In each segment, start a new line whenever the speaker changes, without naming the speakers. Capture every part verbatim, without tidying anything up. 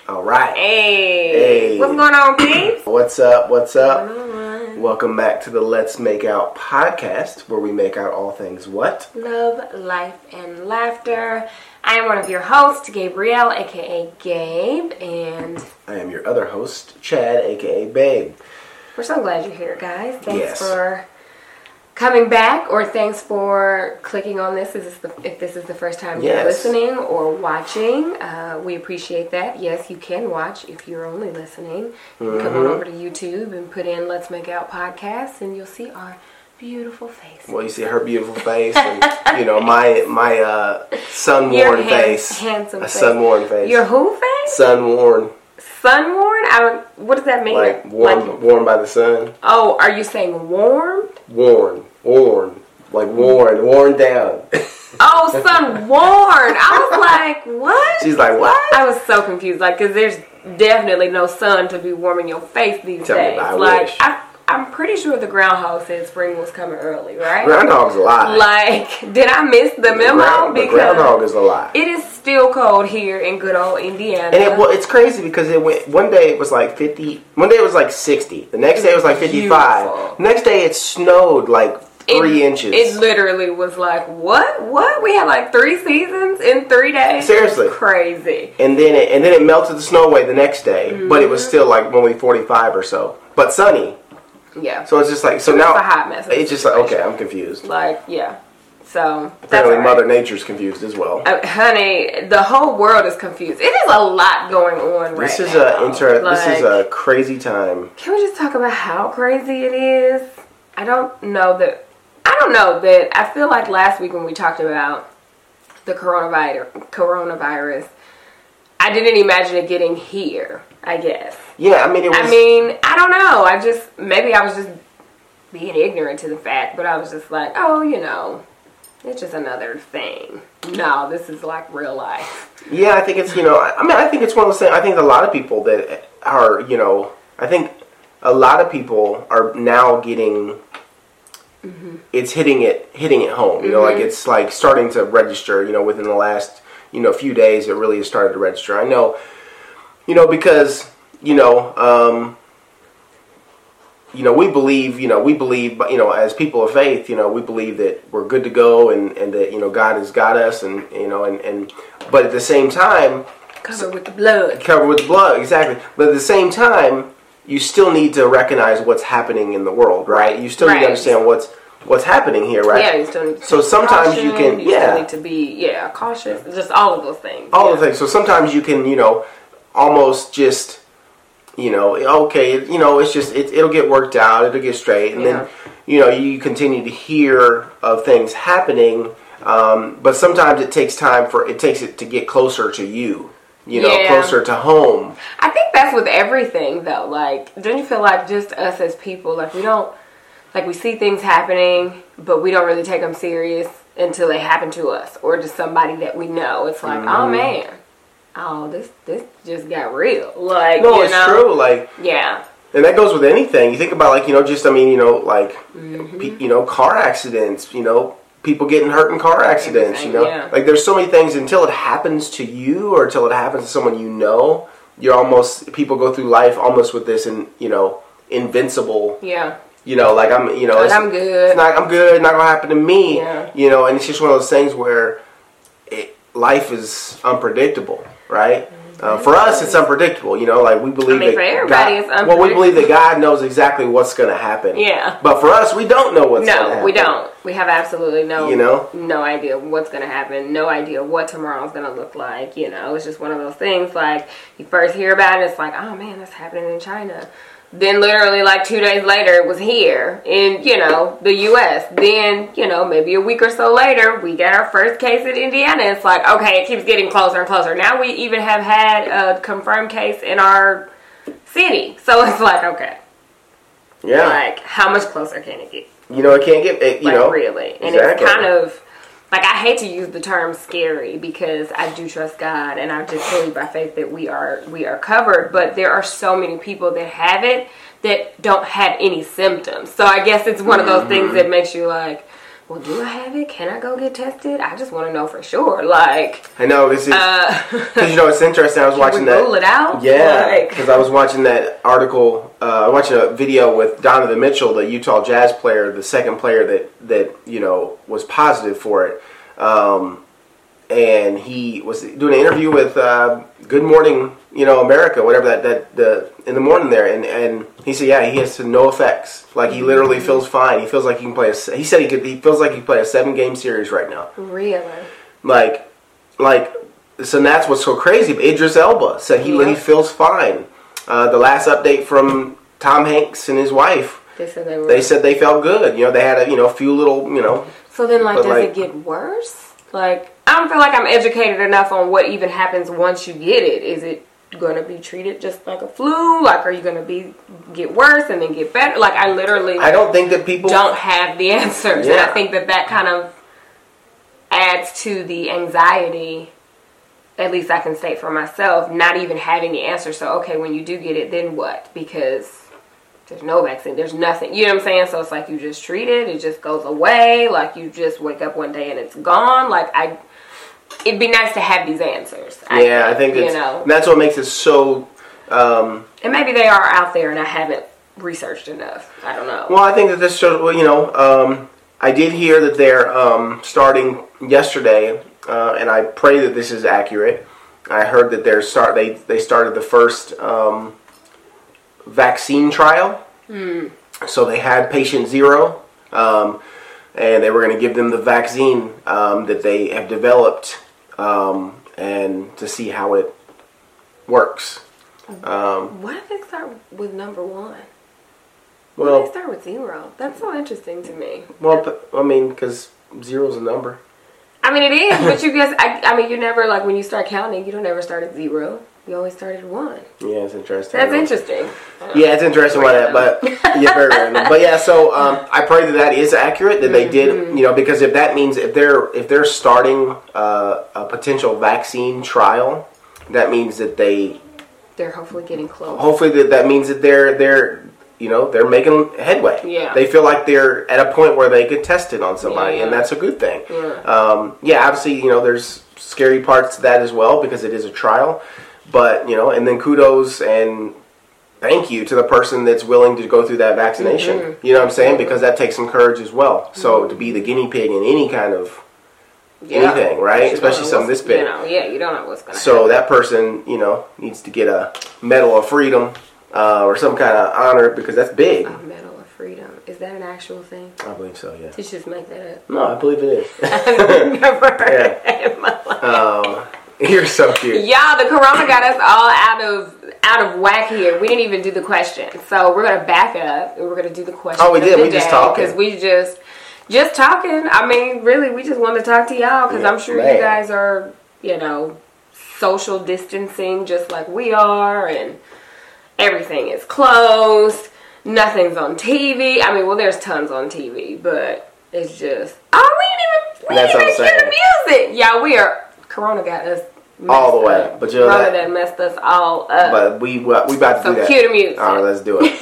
All right.
Hey.
Hey.
What's going on, peeps?
What's up? What's up?
What's going on?
Welcome back to the Let's Make Out podcast, where we make out all things what?
Love, life, and laughter. I am one of your hosts, Gabrielle, aka Gabe, and
I am your other host, Chad, aka Babe.
we're so glad you're here, guys. Thanks
Yes.
for coming back, or thanks for clicking on this. This is the, if this is the first time
Yes.
you're listening or watching, uh, we appreciate that. Yes, you can watch if you're only listening. You can come on over to YouTube and put in Let's Make Out podcast, and you'll see our beautiful faces.
Well, you see her beautiful face, and you know my my uh, sun
Your
worn
hand-
face,
handsome
a
face.
sun worn face,
Your who face?
sun worn,
Sun worn? I don't, what does that mean?
like warm,
Like-
worn by the sun,
oh, are you saying warm?
worn, worn, like worn, worn down.
Oh, sun worn. I was like, what?
She's like, what?
I was so confused, like, because there's definitely no sun to be warming your face these
Tell me
days.
about it, I
like,
wish.
I, I'm pretty sure the groundhog said spring was coming early, right?
Groundhog's a lie.
Like, did I miss the memo?
Ground, the groundhog is a lie.
it is still cold here in good old Indiana.
And it, well, it's crazy because it went. One day it was like fifty. One day it was like sixty. The next day it was like fifty-five.
Beautiful.
Next day it snowed like three
it,
inches.
It literally was like, what? What? We had like three seasons in three days?
Seriously.
Crazy.
and then it, and then it melted the snow away the next day, but it was still like only forty-five or so, but sunny.
Yeah.
So it's just like so
It was
now
a hot mess of a
it's just like
situation.
okay, I'm confused.
Like, yeah. So, that's
Apparently,
all right.
Mother Nature's confused as well.
Uh, honey, the whole world is confused. It is a lot going on right
This is
now.
a inter-
Like,
This is a crazy time.
Can we just talk about how crazy it is? I don't know that. I don't know that. I feel like last week when we talked about the coronavirus, coronavirus, I didn't imagine it getting here. I guess.
Yeah, I mean it was.
I mean, I don't know. I just maybe I was just being ignorant to the fact, but I was just like, oh, you know, it's just another thing. No, this is like real life.
Yeah, I think it's, you know, I mean, I think it's one of those things, I think a lot of people that are, you know, I think a lot of people are now getting, mm-hmm. it's hitting it, hitting it home, you mm-hmm. know, like it's like starting to register, you know, within the last, you know, few days, it really has started to register. I know, you know, because, you know, um, you know, we believe, you know, we believe, you know, as people of faith, you know, we believe that we're good to go and, and that, you know, God has got us and, you know, and, and, but at the same time,
Covered with the blood.
Covered with blood, exactly. But at the same time, you still need to recognize what's happening in the world, right? You still
right.
need to understand what's what's happening here, right?
Yeah, you still need to
so sometimes
caution,
you can,
you
yeah.
still need to be, yeah, cautious. Just all of those things.
All
yeah.
of the things. So sometimes you can, you know, almost just, you know, okay, you know, it's just, it, it'll get worked out, it'll get straight. And
yeah.
then, you know, you continue to hear of things happening, um, but sometimes it takes time for, it takes it to get closer to you, you know,
yeah.
closer to home.
I think that's with everything, though. Like, don't you feel like just us as people, like, we don't, like, we see things happening, but we don't really take them serious until they happen to us or to somebody that we know. It's like, mm-hmm. oh, man. Oh, this this just got real. Like,
no,
you
it's
know?
true. Like,
yeah.
And that goes with anything. You think about, like, you know, just, I mean, you know, like,
mm-hmm.
pe- you know, car accidents, you know, people getting hurt in car accidents,
Everything,
you know.
yeah.
Like, there's so many things until it happens to you or until it happens to someone you know, you're almost, people go through life almost with this, in, you know, invincible.
Yeah.
You know, like, I'm, you know.
Like,
it's,
I'm good.
It's not, I'm good, not going to happen to me.
Yeah.
You know, and it's just one of those things where it, life is unpredictable, right? Uh, for us, it's unpredictable, you know, like we believe
I mean,
that
for everybody,
God,
it's unpredictable.
well, we believe that God knows exactly what's going to happen.
Yeah.
But for us, we don't know what's going to
No,
happen.
we don't. We have absolutely no,
You know?
no idea what's going to happen. No idea what tomorrow's going to look like. You know, it's just one of those things. Like, you first hear about it, it's like, oh man, that's happening in China. Then literally like two days later, it was here in, you know, the U S Then, you know, maybe a week or so later, we got our first case in Indiana. It's like, okay, it keeps getting closer and closer. Now we even have had a confirmed case in our city. So it's like, okay.
Yeah.
Like, how much closer can it get?
You know, it can't get, it, you
like,
know.
really. And
exactly.
it's kind of, like, I hate to use the term scary because I do trust God and I just believe by faith that we are we are covered. But there are so many people that have it that don't have any symptoms. So I guess it's one of those things that makes you like, well, do I have it? Can I go get tested? I just want to know for sure. Like,
I know this is because uh, you know it's interesting. I was watching
can we
that.
Rule it out.
Yeah, because like, I was watching that article. Uh, I was watching a video with Donovan Mitchell, the Utah Jazz player, the second player that that you know was positive for it. Um, and he was doing an interview with uh, Good Morning, you know, America, whatever that that the in the morning there, and and he said, yeah, he has no effects. Like he literally feels fine. He feels like he can play. A, he said he could. He feels like he can play a seven game series right now.
Really?
Like, like so that's what's so crazy. But Idris Elba said he yeah. he feels fine. Uh, the last update from Tom Hanks and his wife.
They said they were.
They said they felt good. You know, they had a you know a few little you know.
So then, like, does like, it get worse? Like, I don't feel like I'm educated enough on what even happens once you get it. Is it going to be treated just like a flu? Like, are you going to be get worse and then get better? Like, I literally
I don't think that people
don't have the answers.
Yeah.
And I think that that kind of adds to the anxiety, at least I can state for myself, not even having the answer. So, okay, when you do get it, then what? Because there's no vaccine. There's nothing. You know what I'm saying? So it's like you just treat it. It just goes away. Like you just wake up one day and it's gone. Like I, it'd be nice to have these answers. I
yeah,
think,
I think
you
it's,
know.
That's what makes it so. Um,
and maybe they are out there and I haven't researched enough. I don't know.
Well, I think that this shows. Well, you know, um, I did hear that they're um, starting yesterday, uh, and I pray that this is accurate. I heard that they're start. They they started the first. Um, vaccine trial. Mm. So they had patient zero, um, and they were going to give them the vaccine um, that they have developed, um, and to see how it works. Um,
Why did they start with number one? Why
well,
did they start with zero? That's so interesting to me.
Well, I mean, because zero's a number.
I mean, it is, but you guess, I, I mean, you never, like, when you start counting, you don't ever start at zero. You always start at one.
Yeah, it's interesting.
That's interesting.
Yeah, it's interesting why that, but yeah, very random. But yeah, so um, I pray that that is accurate. That they did, you know, because if that means if they're if they're starting uh, a potential vaccine trial, that means that they
they're hopefully getting close.
Hopefully that that means that they're they're you know they're making headway.
Yeah,
they feel like they're at a point where they could test it on somebody,
yeah.
and that's a good thing.
Yeah.
Um, yeah, obviously, you know, there's scary parts to that as well because it is a trial. But, you know, and then kudos and thank you to the person that's willing to go through that vaccination. Mm-hmm. You know what I'm saying? Because that takes some courage as well. So mm-hmm. to be the guinea pig in any kind of yeah. anything, right? Especially something this big.
You know, yeah, you don't know what's going to
so
happen. So
that person, you know, needs to get a Medal of Freedom uh, or some kind of honor because that's big.
A Medal of Freedom. Is that an actual thing?
I believe so, yeah.
Did you just make that up?
No, I believe it is.
I've never heard yeah. it in my life.
Um, You're so cute.
Y'all, the corona got us all out of out of whack here. We didn't even do the question. So we're going to back up and we're going to do the question.
Oh, we did. We just talking.
Because we just, just talking. I mean, really, we just wanted to talk to y'all because yeah, I'm sure man. you guys are, you know, social distancing just like we are. And everything is closed. Nothing's on T V. I mean, well, there's tons on T V. But it's just, oh, we didn't even, we didn't even hear the music. Yeah, we are. Corona got us
all the way,
up.
but you know
Corona
that,
that messed us all up.
But we we about to
so
do that.
So cue the music.
All right, let's do it.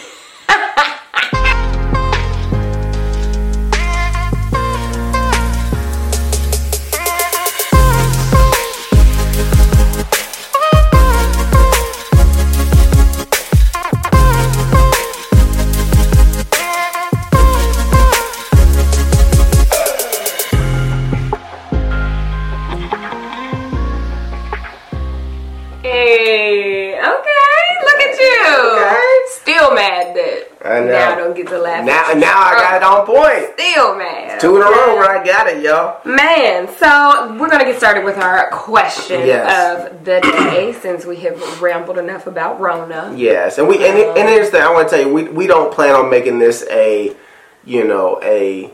Now I don't get to laugh.
Now, now I got it on point.
Still mad.
Two in a row where I got it, y'all.
Man, so we're gonna get started with our question
yes.
of the day, since we have rambled enough about Rona.
Yes, and we and, um, and here's the thing. I want to tell you, we we don't plan on making this a, you know, a.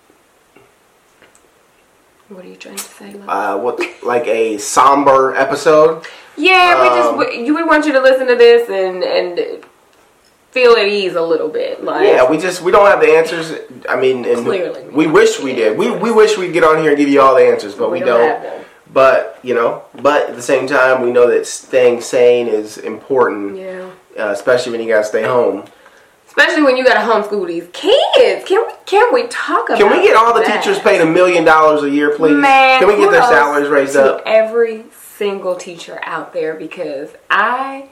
What are you trying to say? Love?
Uh, what like a somber episode?
Yeah, we um, just we, we want you to listen to this and and. feel at ease a little bit. Like,
yeah, we just we don't have the answers. I mean, and
clearly
we, we wish we did. We we wish we'd get on here and give you all the answers, but we, we don't. don't. Have them. But you know, but at the same time, we know that staying sane is important.
Yeah.
Uh, especially when you gotta stay home.
Especially when you got to homeschool these kids. Can we, can we talk about
Can we get all the
that?
teachers paid a million dollars a year, please?
Man,
can we get their
kudos
salaries raised
to
up?
every single teacher out there, because I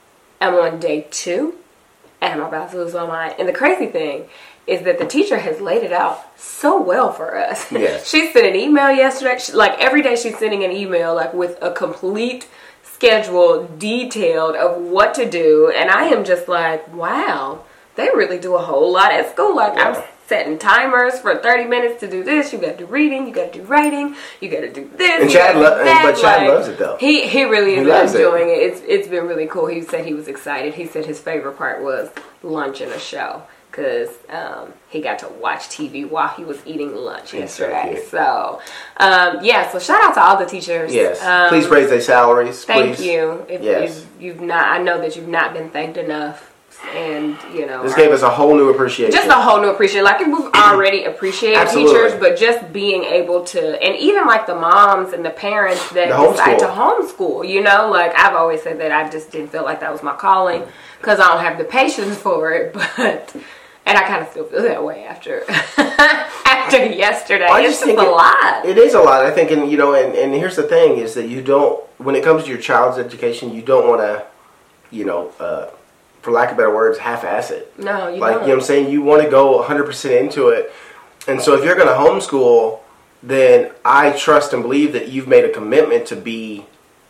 am on day two and I'm about to lose my mind. And the crazy thing is that the teacher has laid it out so well for us.
Yes.
She sent an email yesterday. She, like every day she's sending an email like with a complete schedule, detailed of what to do. And I am just like, wow, they really do a whole lot at school. Like
Yeah.
I'm setting timers for thirty minutes to do this. You got to do reading. You got to do writing. You got to do this.
And
you
Chad,
gotta do
lo-
that.
but Chad
Like,
loves it though.
He he really
He
is
loves
enjoying it. it. It's it's been really cool. He said he was excited. He said his favorite part was lunch and a show, because um, he got to watch T V while he was eating lunch
He's so
yesterday.
cute.
So, um, yeah, so shout out to all the teachers.
Yes.
Um,
Please raise their salaries.
Thank
please.
you. If
Yes.
you've, you've not, I know that you've not been thanked enough, and you know,
This gave us a whole new appreciation.
just a whole new appreciation. Like we've already appreciated
Absolutely.
teachers, but just being able to, and even like the moms and the parents that
The
decide to
homeschool.
homeschool. You know, like I've always said that I just didn't feel like that was my calling because I don't have the patience for it. But and I kind of still feel that way after after yesterday.
I
It's
just
just
think
a
it-
lot.
It is a lot, I think, and you know, and, and here's the thing: is that you don't, when it comes to your child's education, you don't want to, you know, uh, for lack of better words, half-ass it.
No, you
Like,
don't.
you know what I'm saying? You want to go one hundred percent into it. And so if you're going to homeschool, then I trust and believe that you've made a commitment to be,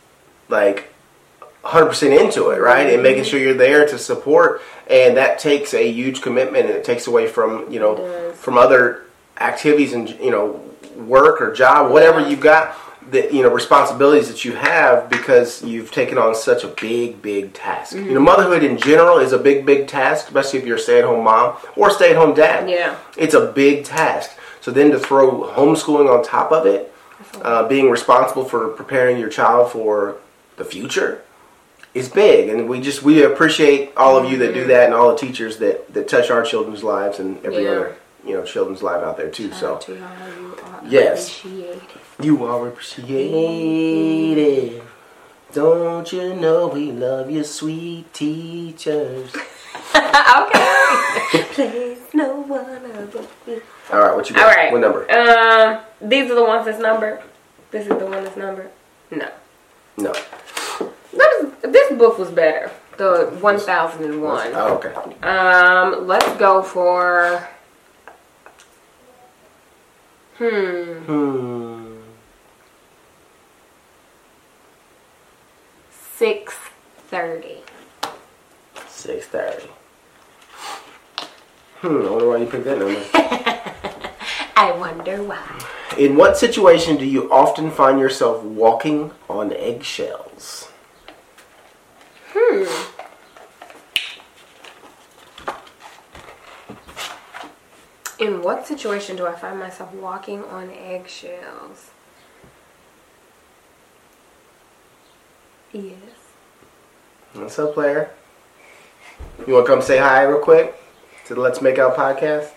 like, one hundred percent into it, right? And making sure you're there to support. And that takes a huge commitment, and it takes away from, you know,
It does.
from other activities and, you know, work or job, whatever
Yeah.
you've got, the, you know, responsibilities that you have because you've taken on such a big, big task.
Mm-hmm.
You know, motherhood in general is a big, big task, especially if you're a stay-at-home mom or stay-at-home dad.
Yeah.
It's a big task. So then to throw homeschooling on top of it, uh, being responsible for preparing your child for the future is big. And we just, we appreciate all of you that do that and all the teachers that, that touch our children's lives and every
Yeah.
other, you know, children's life out there too. So
To y'all, you are
Yes.
appreciated.
you are appreciated. Don't you know we love you, sweet teachers?
Okay. Please, no one above you.
All right, what you got?
All right.
What number?
Um, these are the ones that's numbered. This is the one that's numbered. No.
No.
This, this book was better. The one thousand one.
Oh, okay.
Um, let's go for. Hmm.
Hmm.
Six thirty.
Six thirty. Hmm. I wonder why you picked that number.
I wonder why.
In what situation do you often find yourself walking on eggshells?
Hmm. In what situation do I find myself walking on eggshells? Yes.
What's up, player? You want to come say hi real quick to the Let's Make Out podcast?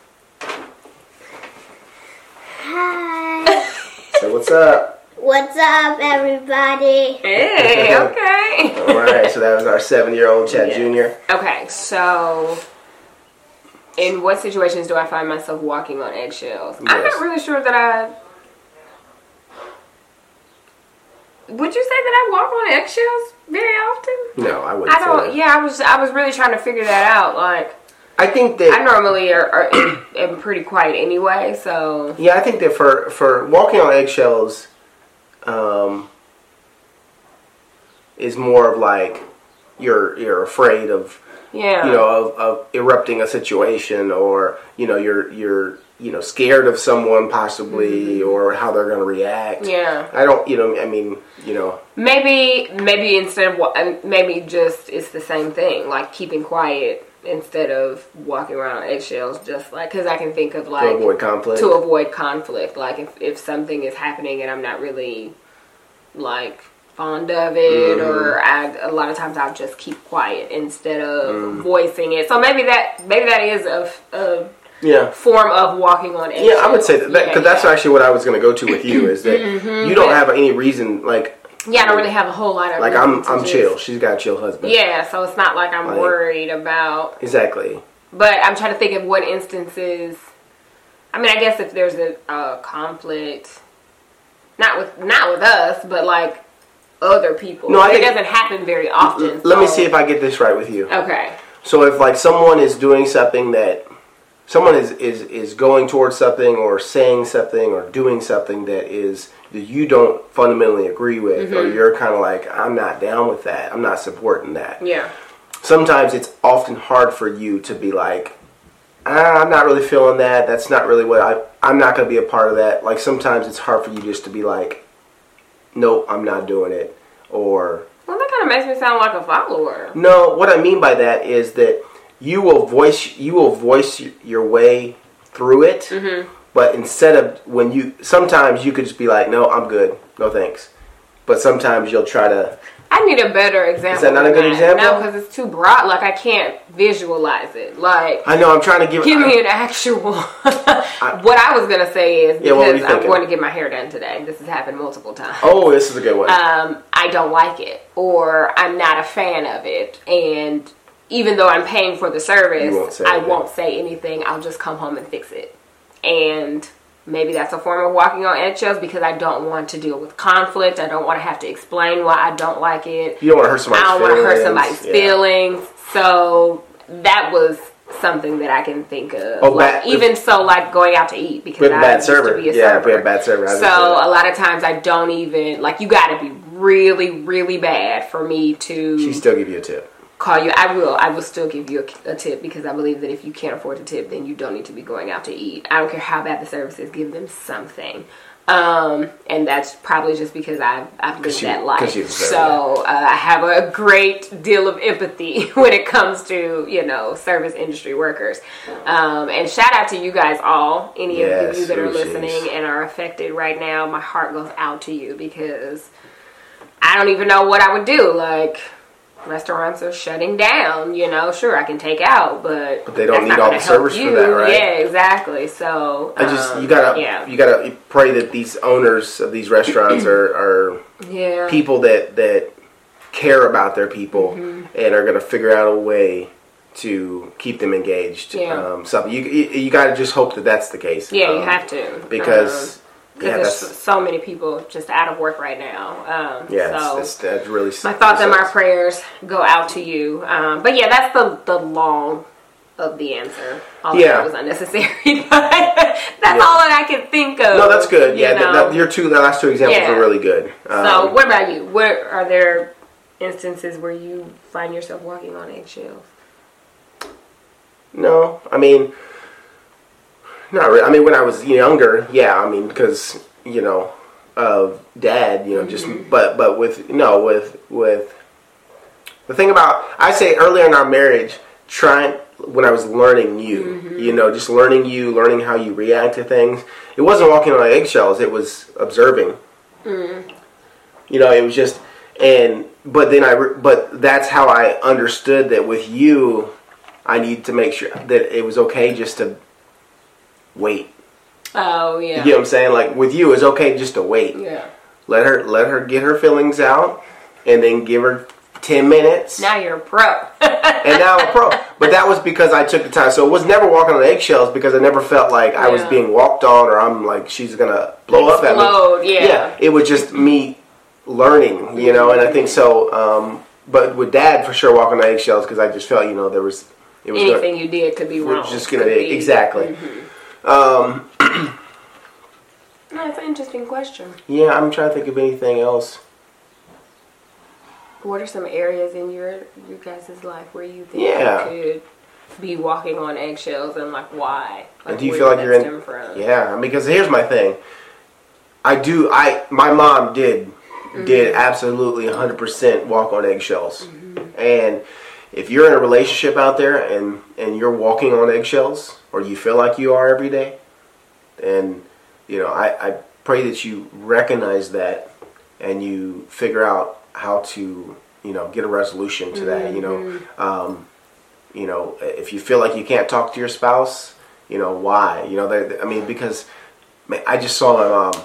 Hi.
Say what's up.
What's up, everybody?
Hey, okay.
All right, so that was our seven-year-old Chad
Yes.
Junior
Okay, so in what situations do I find myself walking on eggshells? I'm
Yes.
not really sure that I. Would you say that I walk on eggshells very often?
No, I wouldn't
I don't.
say that.
Yeah, I was. I was really trying to figure that out. Like,
I think that...
I normally are, are am, am pretty quiet anyway, so
Yeah, I think that for, for walking on eggshells um, is more of like you're you're afraid of
yeah.
you know of, of erupting a situation, or you know you're you're you know scared of someone possibly, or how they're going to react.
Yeah.
I don't you know I mean you know
Maybe maybe instead of wa- um, maybe just it's the same thing, like keeping quiet instead of walking around on eggshells, just like because I can think of like
to avoid conflict.
to avoid conflict. Like if, if something is happening and I'm not really like fond of it,
Mhm.
or I, a lot of times I'll just keep quiet instead of
Mm.
voicing it. So maybe that maybe that is a, a
yeah.
form of walking on eggshells.
Yeah, I would say that because
Yeah,
that's
yeah.
actually what I was going to go to with you is that
Mhm,
you don't
yeah.
have any reason like
Yeah, I don't really have a whole lot of
like
reason
I'm
to
I'm
just-
chill. She's got a chill husband.
Yeah, so it's not like I'm
Like-
worried about.
Exactly.
But I'm trying to think of what instances. I mean, I guess if there's a, a conflict, not with not with us, but like other people.
No, I
it
think-
doesn't happen very often.
Let me
so-
see if I get this right with you.
Okay.
So if like someone is doing something that someone is, is, is going towards something or saying something or doing something that is that you don't fundamentally agree with, or you're kind of like, I'm not down with that, I'm not supporting that.
Yeah.
Sometimes it's often hard for you to be like, ah, I'm not really feeling that. That's not really what I. I'm not going to be a part of that. Like sometimes it's hard for you just to be like, nope, I'm not doing it, or.
Well, that kind of makes me sound like a follower.
No, what I mean by that is that you will voice you will voice your way through it,
Mm-hmm.
but instead of when you sometimes you could just be like, no, I'm good, no thanks. But sometimes you'll try to.
I need a better example.
Is that not a
than
good example?
No, because it's too broad. Like I can't visualize it. Like.
I know I'm trying to give.
Give me an actual. What I was gonna say is
Yeah, what were
because
you
I'm
thinking?
going to get my hair done today. This has happened multiple times.
Oh, this is a good one.
Um, I don't like it, or I'm not a fan of it, and even though I'm paying for the service,
You won't say
I
anything.
won't say anything. I'll just come home and fix it, and maybe that's a form of walking on eggshells because I don't want to deal with conflict. I don't want to have to explain why I don't like it.
you don't want to hurt somebody's
I don't want to hurt
feelings.
somebody's
Yeah.
feelings. So that was something that I can think of.
Oh,
like,
bad-
even so, like going out to eat because
With a
I
bad
used
server.
to be a
Yeah,
server.
we have bad server. I
So
understand that.
a lot of times I don't even like. You got to be really, really bad for me to
She still give you a tip.
call you. I will. I will still give you a, a tip because I believe that if you can't afford to tip, then you don't need to be going out to eat. I don't care how bad the service is. Give them something. Um, and that's probably just because I've, I've lived
you-
that life.
'cause you deserve
So uh, I have a great deal of empathy when it comes to, you know, service industry workers. Um, and shout out to you guys all, any
Yes,
of you that are
oh, jeez.
listening and are affected right now. My heart goes out to you because I don't even know what I would do. Like, restaurants are shutting down, you know, sure, I can take out, but,
But they don't
that's
need
not
all
gonna
the
help
service for
you.
that, right?
Yeah, exactly. So
I just
um,
you gotta
yeah,
you gotta pray that these owners of these restaurants are, are
yeah,
people that that care about their people
Mm-hmm.
and are gonna figure out a way to keep them engaged.
Yeah.
Um, so you you, you got to just hope that that's the case.
yeah. You
Um,
have to
because
um,
yeah,
there's
that's
so many people just out of work right now. Um,
yeah,
so
that's, that's, that really.
my thoughts and my
sucks.
prayers go out to you. Um, but yeah, that's the the long of the answer. All of
Yeah.
that was unnecessary, but that's
Yeah.
all that I can think of.
No, that's good.
you
Yeah, that,
know?
that, your two, the last two examples
Yeah.
are really good. Um,
So, what about you? What are there instances where you find yourself walking on eggshells?
No, I mean, not really. I mean, when I was younger, yeah. I mean, because you know, of dad, you know, just but but with no with with the thing about I say earlier in our marriage, trying when I was learning you, you know, just learning you, learning how you react to things. It wasn't walking on eggshells. It was observing. You know, it was just and but then I re- but that's how I understood that with you. I need to make sure that it was okay just to wait.
Oh yeah,
You get what I'm saying? Like with you, it's okay just to wait.
yeah.
Let her let her get her feelings out, and then give her ten minutes.
Now you're a pro.
And now I'm a pro. But that was because I took the time. So it was never walking on eggshells because I never felt like I was
Yeah.
being walked on or I'm like she's gonna blow up at me.
Explode, yeah.
Yeah. It was just me learning, you know. And I think so. Um, but with Dad, for sure, walking on eggshells because I just felt, you know, there was. It was
Anything you did could be
We're
wrong.
just gonna
Could
be exactly. Um,
No, it's an interesting question.
yeah, I'm trying to think of anything else.
What are some areas in your your guys' life where you think
Yeah.
you could be walking on eggshells and like why? Like,
And do you
where
feel
did
like
that
you're in?
stem from?
Yeah, because here's my thing. I do. I my mom did did absolutely one hundred percent walk on eggshells, and if you're in a relationship out there and and you're walking on eggshells or you feel like you are every day, then you know I, I pray that you recognize that and you figure out how to you know get a resolution to that. You know, um, you know if you feel like you can't talk to your spouse, you know why? You know, they, I mean because man, I just saw my mom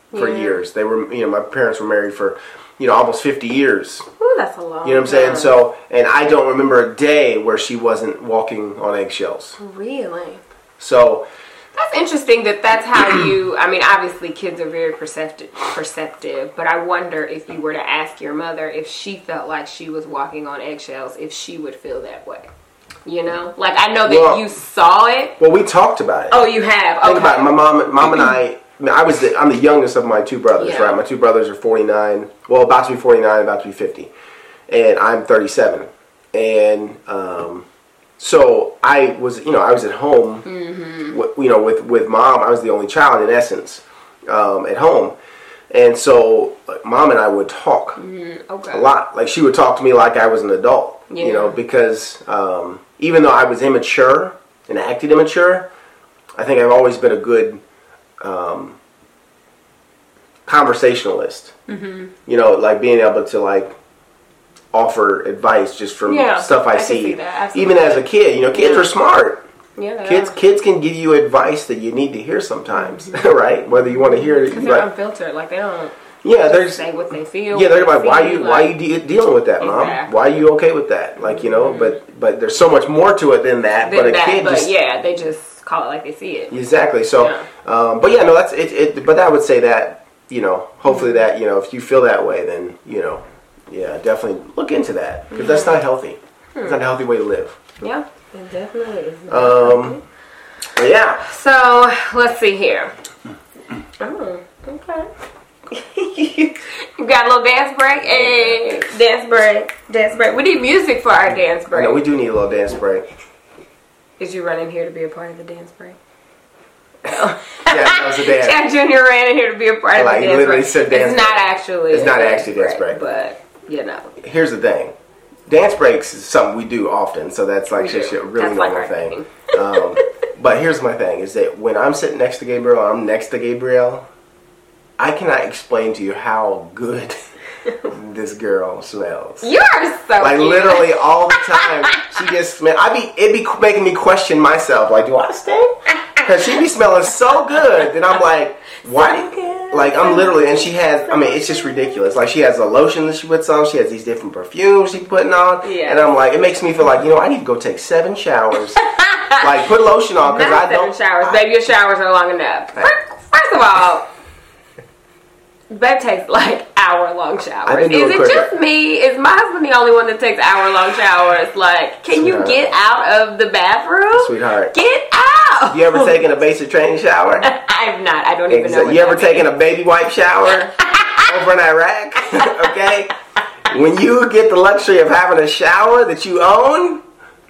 for
Yeah.
years. They were, you know, my parents were married for, you know, almost fifty years.
Ooh, that's a long
You know what I'm saying?
time.
So, and I don't remember a day where she wasn't walking on eggshells.
Really?
So,
That's interesting that that's how you, I mean, obviously kids are very perceptive, perceptive, but I wonder if you were to ask your mother if she felt like she was walking on eggshells, if she would feel that way. You know? Like, I know that
Well-
you saw it.
well, we talked about it.
Oh, you have? Okay.
Think about it. My mom, mom and I, I, mean, I was the, I'm the youngest of my two brothers,
Yeah.
right? My two brothers are forty-nine. Well, about to be forty-nine, about to be fifty. And I'm thirty-seven. And, um, so I was, you know, I was at home,
Mm-hmm.
with, you know, with, with mom. I was the only child in essence, um, at home. And so like, mom and I would talk
Mm, okay.
a lot. Like she would talk to me like I was an adult,
Yeah.
you know, because, um, even though I was immature and acted immature, I think I've always been a good, um, conversationalist. Mm-hmm. You know, like being able to like offer advice just from
Yeah,
stuff I,
I can
see.
see that, absolutely.
Even as a kid, you know, kids
Yeah.
are smart.
Yeah, they
Kids,
are.
kids can give you advice that you need to hear sometimes, right? Whether you want to hear it,
Because they're
like,
unfiltered. Like, they don't
yeah, there's
say what they feel.
yeah, they're
what
like,
they
why
see,
you why
like-
you de- dealing with that, mom?
Exactly.
Why are you okay with that? Like, you know, but but there's so much more to it than that.
than
but a
that,
kid
but
just
yeah, they just call it like they see it.
exactly. So,
Yeah.
um, but yeah, no, that's it, it. But I would say that you know, hopefully that you know, if you feel that way, then you know, yeah, definitely look into that because that's not healthy. It's not a healthy way to live.
Yeah, it definitely is.
Um, but yeah,
So let's see here. Oh, okay. You got a little dance break? Hey, dance break, dance break. We need music for our dance
I
break.
know we do need a little dance break.
Is you running here to be a part of the dance break?
Yeah, that was a dance.
Chad Junior ran in here to be a part
Like,
of
he
the dance
literally
break.
said dance
it's not
break.
actually.
It's
a
not actually dance break.
but you know.
Here's the thing. Dance breaks is something we do often, so that's like
We
just
do.
a really
That's like
normal
our
thing. Um, but here's my thing: is that when I'm sitting next to Gabriel, I'm next to Gabriel. I cannot explain to you how good this girl smells.
You're so
Like
cute.
literally all the time, she just smell. I be it be making me question myself. Like, do I stink? Because she be smelling so good, and I'm like, why?
So good.
Like I'm literally, and she has. I mean, it's just ridiculous. Like she has a lotion that she puts on. She has these different perfumes she putting on.
Yeah.
And I'm like, it makes me feel like you know I need to go take seven showers. Like put lotion on because
Not
I don't.
seven showers.
I-
Baby, your showers are long enough.
Hey.
First of all, Babe takes like hour long showers.
I've been
Is
doing
it
quicker.
just me? Is my husband the only one that takes hour long showers? Like, can you
Sweetheart.
get out of the bathroom?
Sweetheart.
Get out!
You ever taken a basic training shower?
I've not. I don't even know. What
You ever
that
taken
is.
a baby wipe shower over in Iraq? Okay? When you get the luxury of having a shower that you own,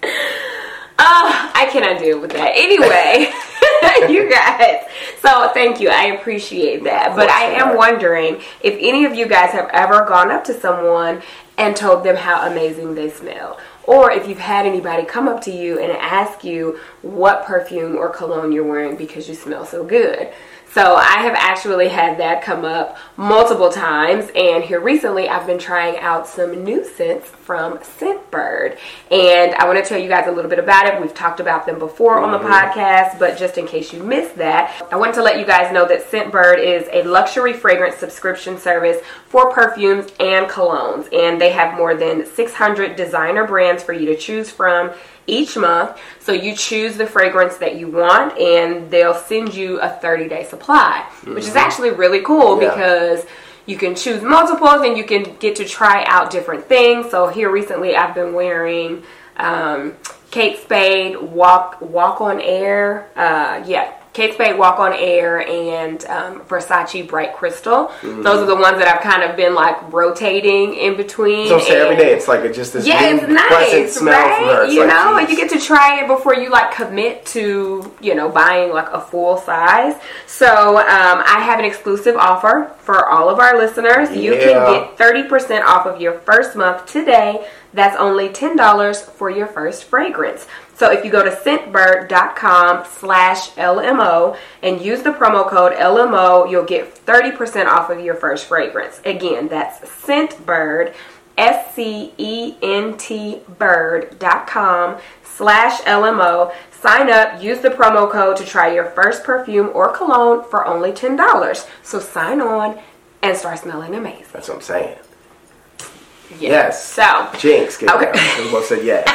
Oh, I cannot deal with that. Anyway, you guys. So thank you. I appreciate that. But I am wondering if any of you guys have ever gone up to someone and told them how amazing they smell. Or if you've had anybody come up to you and ask you what perfume or cologne you're wearing because you smell so good. So I have actually had that come up multiple times, and here recently I've been trying out some new scents from Scentbird, and I want to tell you guys a little bit about it. We've talked about them before on the podcast, but just in case you missed that, I wanted to let you guys know that Scentbird is a luxury fragrance subscription service for perfumes and colognes, and they have more than six hundred designer brands for you to choose from each month. So you choose the fragrance that you want and they'll send you a thirty day supply, mm-hmm. which is actually really cool yeah. because you can choose multiples and you can get to try out different things. So here recently I've been wearing um, Kate Spade Walk Walk on Air. Uh, yeah. Kate Spade Walk on Air and um, Versace Bright Crystal. Mm-hmm. Those are the ones that I've kind of been like rotating in between.
So say every day it's like a, just this
yeah,
new
it's nice,
pleasant smell
right?
from her. It's
you
like,
know,
geez.
and you get to try it before you like commit to, you know, buying like a full size. So um, I have an exclusive offer for all of our listeners. You
yeah.
can get thirty percent off of your first month today. That's only ten dollars for your first fragrance. So if you go to scentbird.com slash LMO and use the promo code L M O, you'll get thirty percent off of your first fragrance. Again, that's Scentbird, S C E N T bird dot com slash L M O. Sign up, use the promo code to try your first perfume or cologne for only ten dollars. So sign on and start smelling amazing.
That's what I'm saying.
Yes.
Yes.
So.
Jinx. Get
Okay.
I both said yes.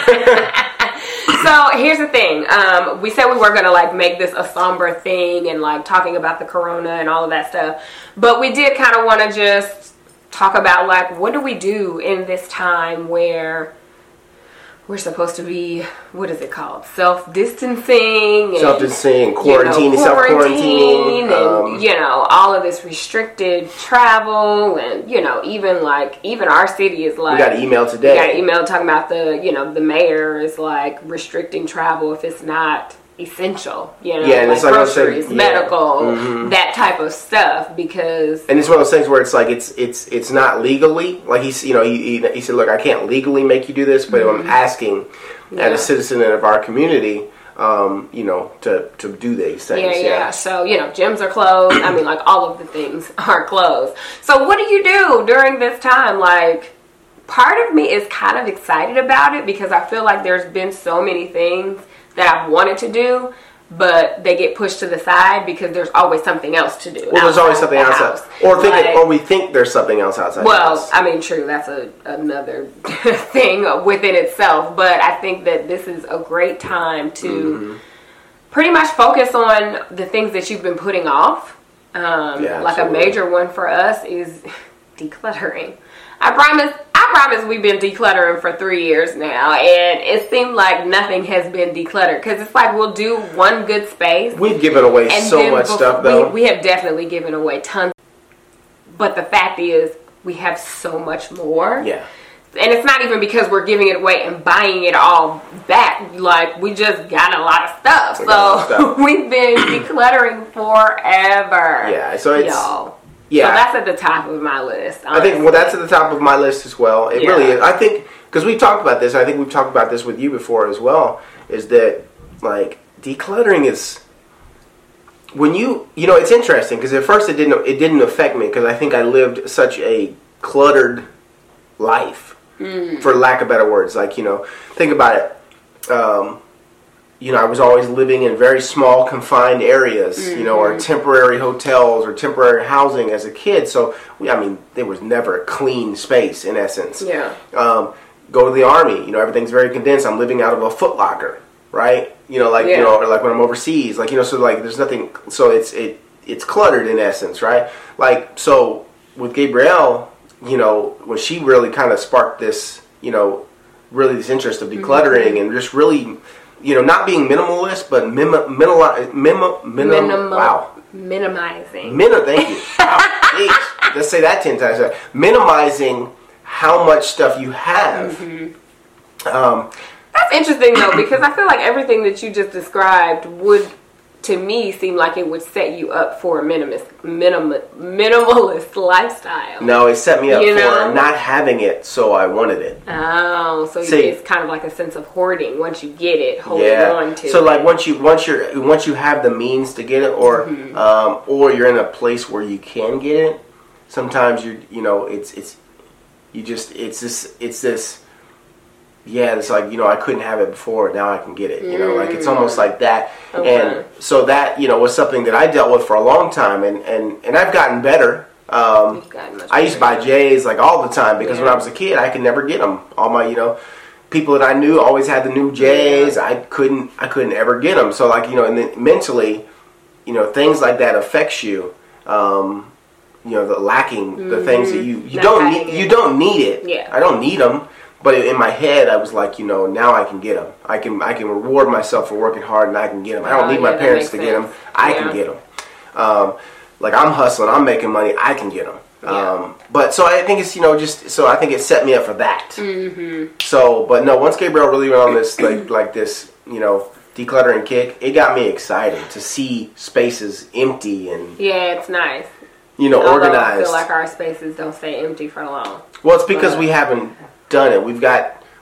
So here's the thing. Um, we said we were going to like make this a somber thing and like talking about the corona and all of that stuff. But we did kind of want to just talk about like what do we do in this time where we're supposed to be, what is it called? Self-distancing.
Self-distancing, quarantine,
you know,
self-quarantine.
And,
um,
you know, all of this restricted travel. And, you know, even like, even our city is like.
we got an email today.
We got an email talking about the, you know, the mayor is like restricting travel if it's not essential. You know,
Yeah, and
like
it's like I said,
groceries,
yeah.
medical,
Mhm.
that type of stuff. Because.
And it's one of those things where it's like it's it's it's not legally like he's you know he he, he said look I can't legally make you do this but
Mm-hmm.
I'm asking
Yeah.
as a citizen of our community um, you know to to do these things.
Yeah, yeah. So, you know, gyms are closed. I mean, like, all of the things are closed. So, what do you do during this time? Like, part of me is kind of excited about it because I feel like there's been so many things that I've wanted to do, but they get pushed to the side because there's always something else to do.
Well, there's always something
the
outside,
house.
or think
Like,
it, or we think there's something else outside.
well,
the house.
I mean, true. That's a another thing within itself. But I think that this is a great time to
Mm-hmm.
pretty much focus on the things that you've been putting off. Um,
Yeah,
like
absolutely.
a major one for us is decluttering. I promise. I promise we've been decluttering for three years now, and it seemed like nothing has been decluttered because it's like we'll do one good space.
We've given away
And
so
then
much
befo-
stuff though.
We, we have definitely given away tons. But the fact is, we have so much more.
yeah.
And it's not even because we're giving it away and buying it all back. Like, we just got a lot of stuff.
We got a lot of
So,
stuff.
we've been decluttering forever.
Yeah, so it's-
Y'all.
Yeah.
So, that's at the top of my list.
I think well that's at the top of my list as well. It
Yeah.
really is. I think because we've talked about this. I think we've talked about this with you before as well. Is that like decluttering is when you you know it's interesting because at first it didn't it didn't affect me because I think I lived such a cluttered life for lack of better words. Like you know think about it. Um, you know, I was always living in very small, confined areas, mm-hmm. you know, or temporary hotels or temporary housing as a kid. So, we, I mean, there was never a clean space, in essence.
Yeah.
Um, go to the Army, you know, everything's very condensed. I'm living out of a Foot Locker, right? You know, like,
yeah.
you know, or like when I'm overseas, like, you know, so like there's nothing, so it's, it, it's cluttered in essence, right? Like, so with Gabrielle, you know, when she really kind of sparked this, you know, really this interest of decluttering mm-hmm. and just really... You know, not being minimalist, but mim, minimali, mim, minim,
Minimal,
wow.
Minimizing.
Min, thank you. Wow, let's say that ten times. Minimizing how much stuff you have.
Mm-hmm.
Um,
That's interesting, though, because I feel like everything that you just described would, to me, seem like it would set you up for a minimalist, minim, minimalist lifestyle.
no, it set me up
You
for
know?
not having it, so I wanted it.
Oh, so
See.
it's kind of like a sense of hoarding. Once you get it, holding
Yeah.
on to
So
it.
like once you once you're once you have the means to get it, or
Mm-hmm.
um, or you're in a place where you can get it. Sometimes you you know it's it's you just it's this it's this. Yeah, it's like, you know, I couldn't have it before, now I can get it, you know, like it's almost like that.
Okay.
And so that, you know, was something that I dealt with for a long time, and, and, and I've gotten better. Um,
You've gotten much
I used to buy
better.
J's like all the time because
Yeah.
when I was a kid, I could never get them. All my, you know, people that I knew always had the new J's.
Yeah.
I couldn't, I couldn't ever get them. So like, you know, and then mentally, you know, things like that affects you. Um, you know, the lacking, the things that you, you
Not
don't
having
need,
it.
you don't need it.
Yeah.
I don't need them. But in my head, I was like, you know, now I can get them. I can I can reward myself for working hard, and I can get them. I don't
Oh,
need
yeah,
my
that
parents to
makes
get them.
sense.
I
Yeah.
can get them. Um, like I'm hustling, I'm making money. I can get them.
Yeah.
Um, but so I think it's you know just so I think it set me up for that.
Mm-hmm.
So, but no, once Gabrielle really went on this like like this you know decluttering kick, it got me excited to see spaces empty and
Yeah, it's nice.
you know
Although
organized.
I feel like our spaces don't stay empty for long.
Well, it's because
But-
we haven't done it. We've got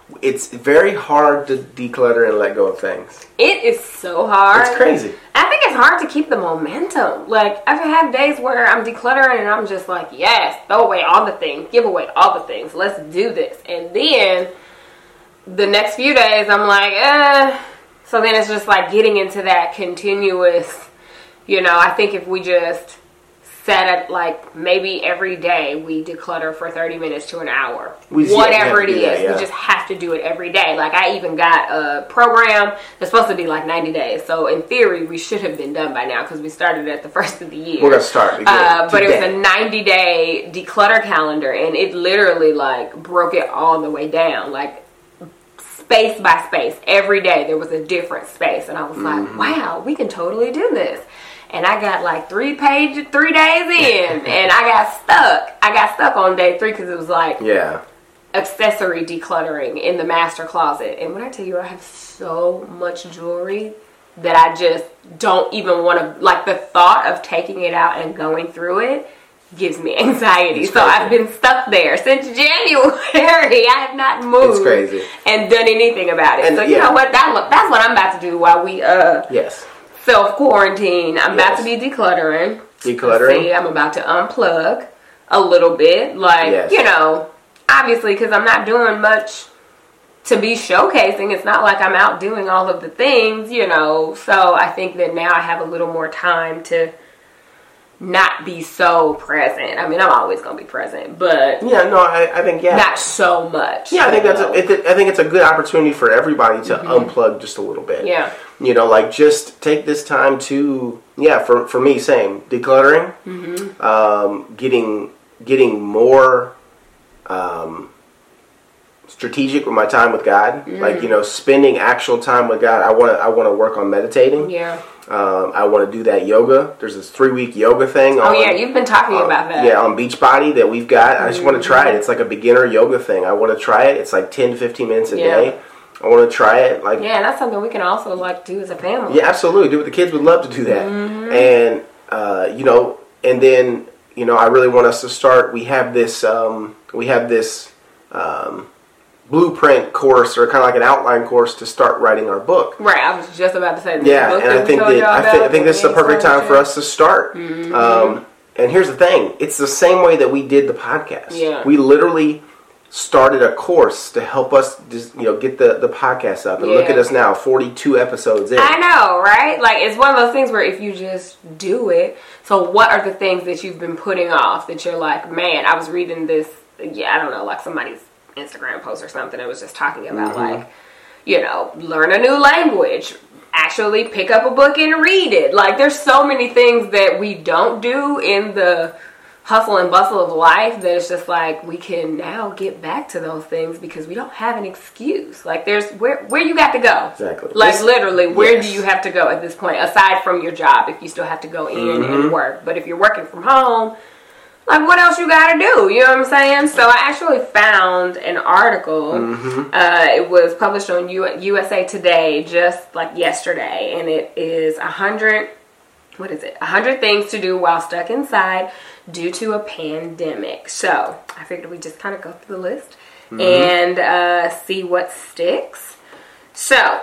it's very hard to declutter and let go of things.
It is so hard.
It's crazy.
I think it's hard to keep the momentum. Like, I've had days where I'm decluttering and I'm just like, yes, throw away all the things, give away all the things, let's do this. And then the next few days I'm like, eh. So then it's just like getting into that continuous, you know, I think if we just set it like maybe every day we declutter for thirty minutes to an hour.
We
Whatever it is.
that, yeah.
We just have to do it every day. Like, I even got a program that's supposed to be like ninety days. So in theory, we should have been done by now because we started at the first of the year.
We're going to start.
Uh, but
today.
it was a ninety day declutter calendar, and it literally like broke it all the way down. Like, space by space. Every day there was a different space. And I was
mm-hmm.
like, wow, we can totally do this. And I got like three pages, three days in, and I got stuck. I got stuck on day three because it was like
yeah.
accessory decluttering in the master closet. And when I tell you, I have so much jewelry that I just don't even want to, like, the thought of taking it out and going through it gives me anxiety.
It's
so
crazy.
I've been stuck there since January. I have not moved
It's crazy.
and done anything about it.
And,
so you
yeah.
know what? That that's what I'm about to do while we uh
Yes.
self quarantine. I'm
Yes.
about to be decluttering.
Decluttering.
See, I'm about to unplug a little bit, like
Yes.
you know, obviously because I'm not doing much to be showcasing. It's not like I'm out doing all of the things, you know. So I think that now I have a little more time to not be so present. I mean, I'm always gonna be present, but
Yeah, no, I, I think, yeah.
not so much.
Yeah, I think
you
that's a,
know?
it, I think it's a good opportunity for everybody to
Mm-hmm.
unplug just a little bit.
Yeah.
You know, like, just take this time to, yeah, for, for me, same, decluttering,
Mm-hmm.
um, getting getting more um, strategic with my time with God.
Mm-hmm.
Like, you know, spending actual time with God. I want to I want to work on meditating.
Yeah.
Um, I want to do that yoga. There's this three week yoga thing.
Oh
on,
yeah, you've been talking
on-
about that.
Yeah, on Beachbody that we've got. I just want to try it.
Mm-hmm.
It's like a beginner yoga thing. I want to try it. It's like ten to fifteen minutes a
Yeah.
day. I want to try it. Like,
Yeah, that's something we can also like do as a family.
yeah, absolutely. Do what the kids would love to do that.
Mm-hmm.
And, uh, you know, and then, you know, I really want us to start. We have this, um, we have this um, blueprint course, or kind of like an outline course to start writing our book.
Right, I was just about to say this
Yeah,
book
and I
we
think
told
that
y'all
I think, I
about,
think this is the perfect time for
inspiration.
us to start.
Mm-hmm.
Um, and here's the thing: it's the same way that we did the podcast.
Yeah.
We literally started a course to help us, just, you know, get the the podcast up. And look
Yeah.
at us now, forty-two episodes in.
I know, right? Like, it's one of those things where if you just do it, so what are the things that you've been putting off that you're like, man, I was reading this, yeah, I don't know, like somebody's Instagram post or something, it was just talking about
Mm-hmm.
like, you know, learn a new language, actually pick up a book and read it. Like, there's so many things that we don't do in the hustle and bustle of life that it's just like we can now get back to those things because we don't have an excuse. Like, there's where where you got to go.
Exactly.
Like,
This-
literally, where
yes.
do you have to go at this point aside from your job if you still have to go in
Mm-hmm.
and work? But if you're working from home, like, what else you got to do? You know what I'm saying? So I actually found an article.
Mm-hmm.
Uh, it was published on U- U S A Today just like yesterday, and it is a hundred. What is it? A hundred things to do while stuck inside due to a pandemic. So I figured we just kind of go through the list
Mm-hmm.
and uh, see what sticks. So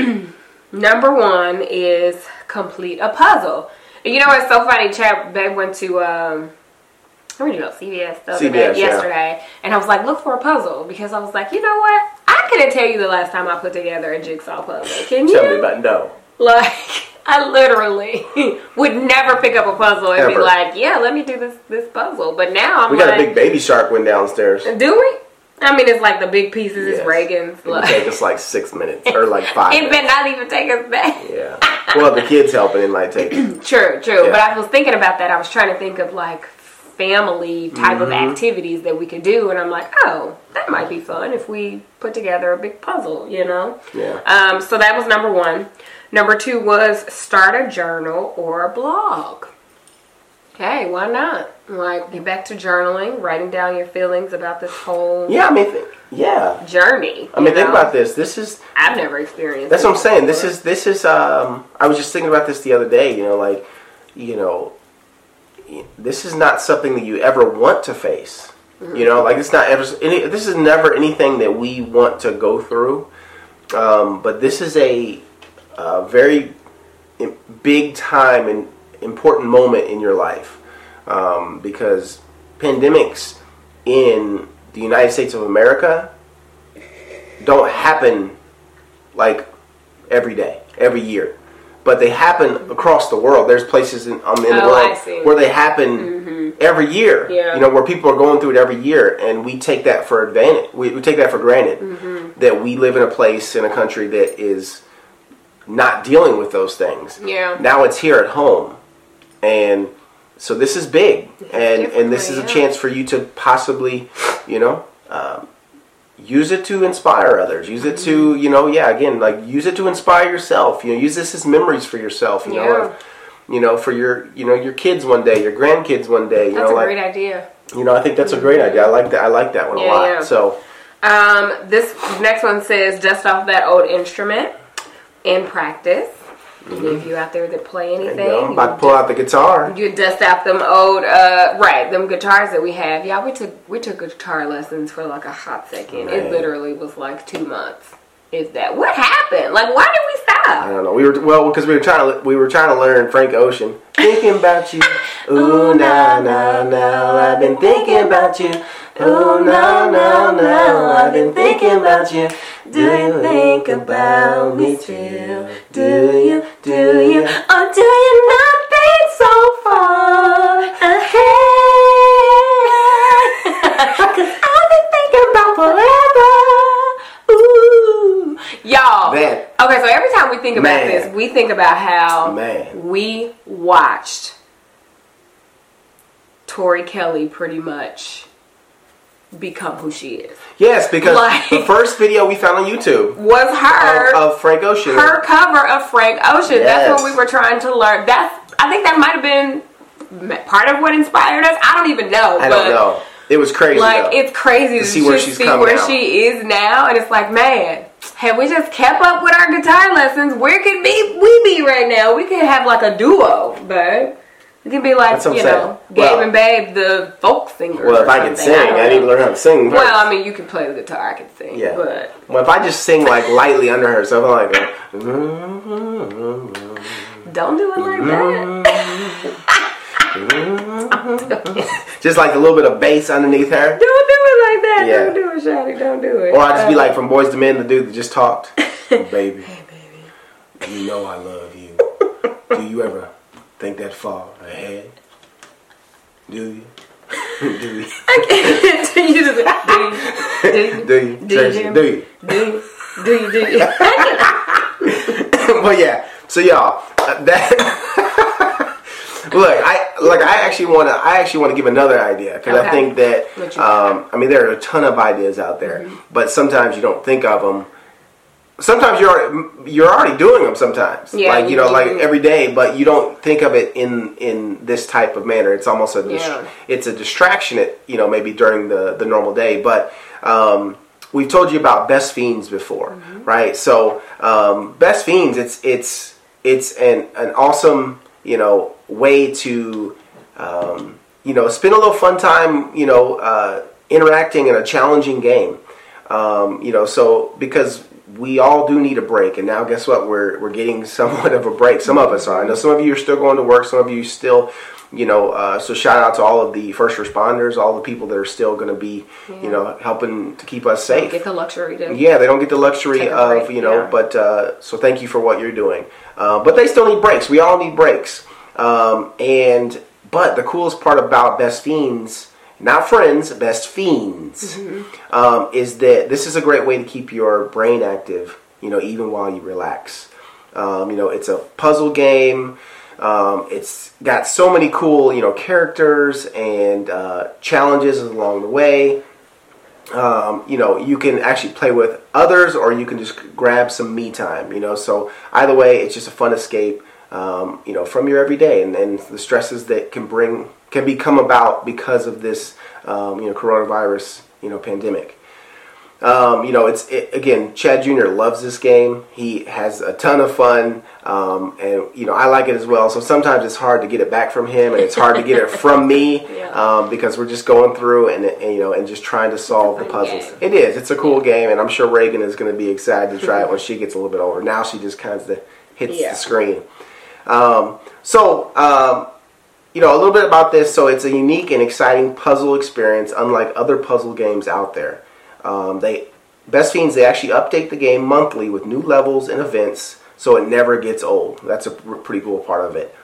number one is complete a puzzle. You know what's so funny? Chad, they went to um, where did you go? C V S the other
C V S,
day,
yeah.
yesterday, and I was like, look for a puzzle because I was like, you know what? I couldn't tell you the last time I put together a jigsaw puzzle. Can you?
Tell me about no.
Like, I literally would never pick up a puzzle and be
Ever.
like, yeah, let me do this this puzzle. But now I'm
We got
like,
a big baby shark one downstairs. It
do we? I mean, it's like the big pieces. It's
Yes.
Reagan's.
would
Like,
take us like six minutes or like five.
it
minutes.
better not even take us back.
Yeah. Well, the kids helping, it might take.
True, true.
Yeah.
But I was thinking about that. I was trying to think of like family type of
Mm-hmm.
activities that we could do, and I'm like, oh, that might be fun if we put together a big puzzle, you know?
Yeah.
Um, so that was number one. Number two was start a journal or a blog. Hey, why not? Like, get back to journaling, writing down your feelings about this whole
Yeah, I mean, th- yeah.
journey.
I mean,
you
think
know?
about this. This is
I've never experienced.
That's
it
what I'm saying. This
before.
is this is. Um, I was just thinking about this the other day. You know, like, you know, this is not something that you ever want to face.
Mm-hmm.
You know, like it's not ever. Any, this is never anything that we want to go through. Um, but this is a, a very big time and important moment in your life, um, because pandemics in the United States of America don't happen like every day, every year. But they happen across the world. There's places in, um, in the
oh,
world where they happen mm-hmm. every year.
Yeah.
You know, where people are going through it every year, and we take that for advantage. We, we take that for granted mm-hmm. that we live in a place in a country that is not dealing with those things.
Yeah.
Now it's here at home, and so this is big, and and this is a
yeah.
chance for you to possibly, you know. Um, Use it to inspire others. Use it to, you know, yeah, again, like use it to inspire yourself. You know, use this as memories for yourself. You
yeah.
know, of, you know, for your, you know, your kids one day, your grandkids one day. You
that's
know,
a
like,
great idea.
You know, I think that's a great idea. I like that. I like that one
yeah,
a lot.
Yeah.
So,
um, this next one says, dust off that old instrument and practice. Mm-hmm. Any of you out there that play anything, you
I'm about to pull out the guitar.
You dust out them old, uh, right, them guitars that we have. Yeah, we took we took guitar lessons for like a hot second. Man. It literally was like two months. Is that what happened? Like, why did we stop?
I don't know. We were well because we were trying to we were trying to learn Frank Ocean. Thinking about you, ooh now now now I've been thinking about you. Ooh now now now I've been thinking about you. Do you think about me too? Do you, do you, or do you not think so far ahead? Cause I've been thinking about forever. Ooh.
Y'all.
Man.
Okay, so every time we think about
Man.
this, we think about how
Man.
we watched Tori Kelly pretty much become who she is.
Yes, because
like,
the first video we found on YouTube
was her
of, of Frank Ocean.
Her cover of Frank Ocean.
Yes.
That's what we were trying to learn. That's I think that might have been part of what inspired us. I don't even know.
I
but
don't know. It was crazy.
Like
though,
it's crazy to,
to see where she's
see
come
where
now.
she is now, and it's like, man, had we just kept up with our guitar lessons, where could be we be right now? We could have like a duo, babe. It could be like, you know, Gabe well, and Babe, the folk singer.
Well, if I can sing, I, I need to learn how to sing first.
Well, I mean, you can play the guitar, I can sing.
Yeah.
But
well, if I just sing like lightly under her, so I'm like,
don't do it like
that. Just like a little bit of bass underneath her.
Don't do it like that.
Yeah.
Don't do it, Shawty. Don't do it.
Or I'll just be like from Boys to Men, the dude that just talked. Baby.
Hey, baby.
You know I love you. Do you ever think that far ahead? Do you? Do you?
I can't. Do you? Do you?
Do you?
Do you? Do you?
Do you?
Do you? Do you? Do you?
Well, yeah. So y'all, uh, that. Look, I like. I actually want to. I actually want to give another idea because okay. I think that. Um, I mean, there are a ton of ideas out there, mm-hmm. but sometimes you don't think of them. Sometimes you're already, you're already doing them. Sometimes, yeah, like you, you know, you, like every day, but you don't think of it in, in this type of manner. It's almost a dist-
yeah.
it's a distraction. At, you know, maybe during the, the normal day, but um, we've told you about Best Fiends before, mm-hmm. right? So um, Best Fiends, it's it's it's an an awesome you know way to um, you know spend a little fun time you know uh, interacting in a challenging game. Um, you know, so because we all do need a break, and now guess what? We're we're getting somewhat of a break. Some of us are. I know some of you are still going to work. Some of you still, you know. Uh, so shout out to all of the first responders, all the people that are still going to be, yeah. you know, helping to keep us safe.
Get the luxury to.
Yeah, they don't get the luxury of break, you know. Yeah. But uh, so thank you for what you're doing. Uh, but they still need breaks. We all need breaks. Um, and but the coolest part about Best Fiends. Not friends, Best Fiends, mm-hmm. um, is that this is a great way to keep your brain active, you know, even while you relax. Um, you know, it's a puzzle game. Um, it's got so many cool, you know, characters and uh, challenges along the way. Um, you know, you can actually play with others, or you can just grab some me time, you know. So either way, it's just a fun escape, um, you know, from your everyday and, and the stresses that can bring can become about because of this, um, you know, coronavirus, you know, pandemic. Um, you know, it's it, again, Chad Junior loves this game. He has a ton of fun, um, and you know, I like it as well. So sometimes it's hard to get it back from him, and it's hard to get it from me
yeah.
um, because we're just going through and, and you know, and just trying to solve the puzzles.
Game.
It is. It's a cool yeah. game, and I'm sure Reagan is going to be excited to try it when she gets a little bit older. Now she just kind of hits yeah. the screen. Um, so. Um, You know, a little bit about this. So it's a unique and exciting puzzle experience, unlike other puzzle games out there. Um, they Best Fiends, they actually update the game monthly with new levels and events, so it never gets old. That's a pretty cool part of it.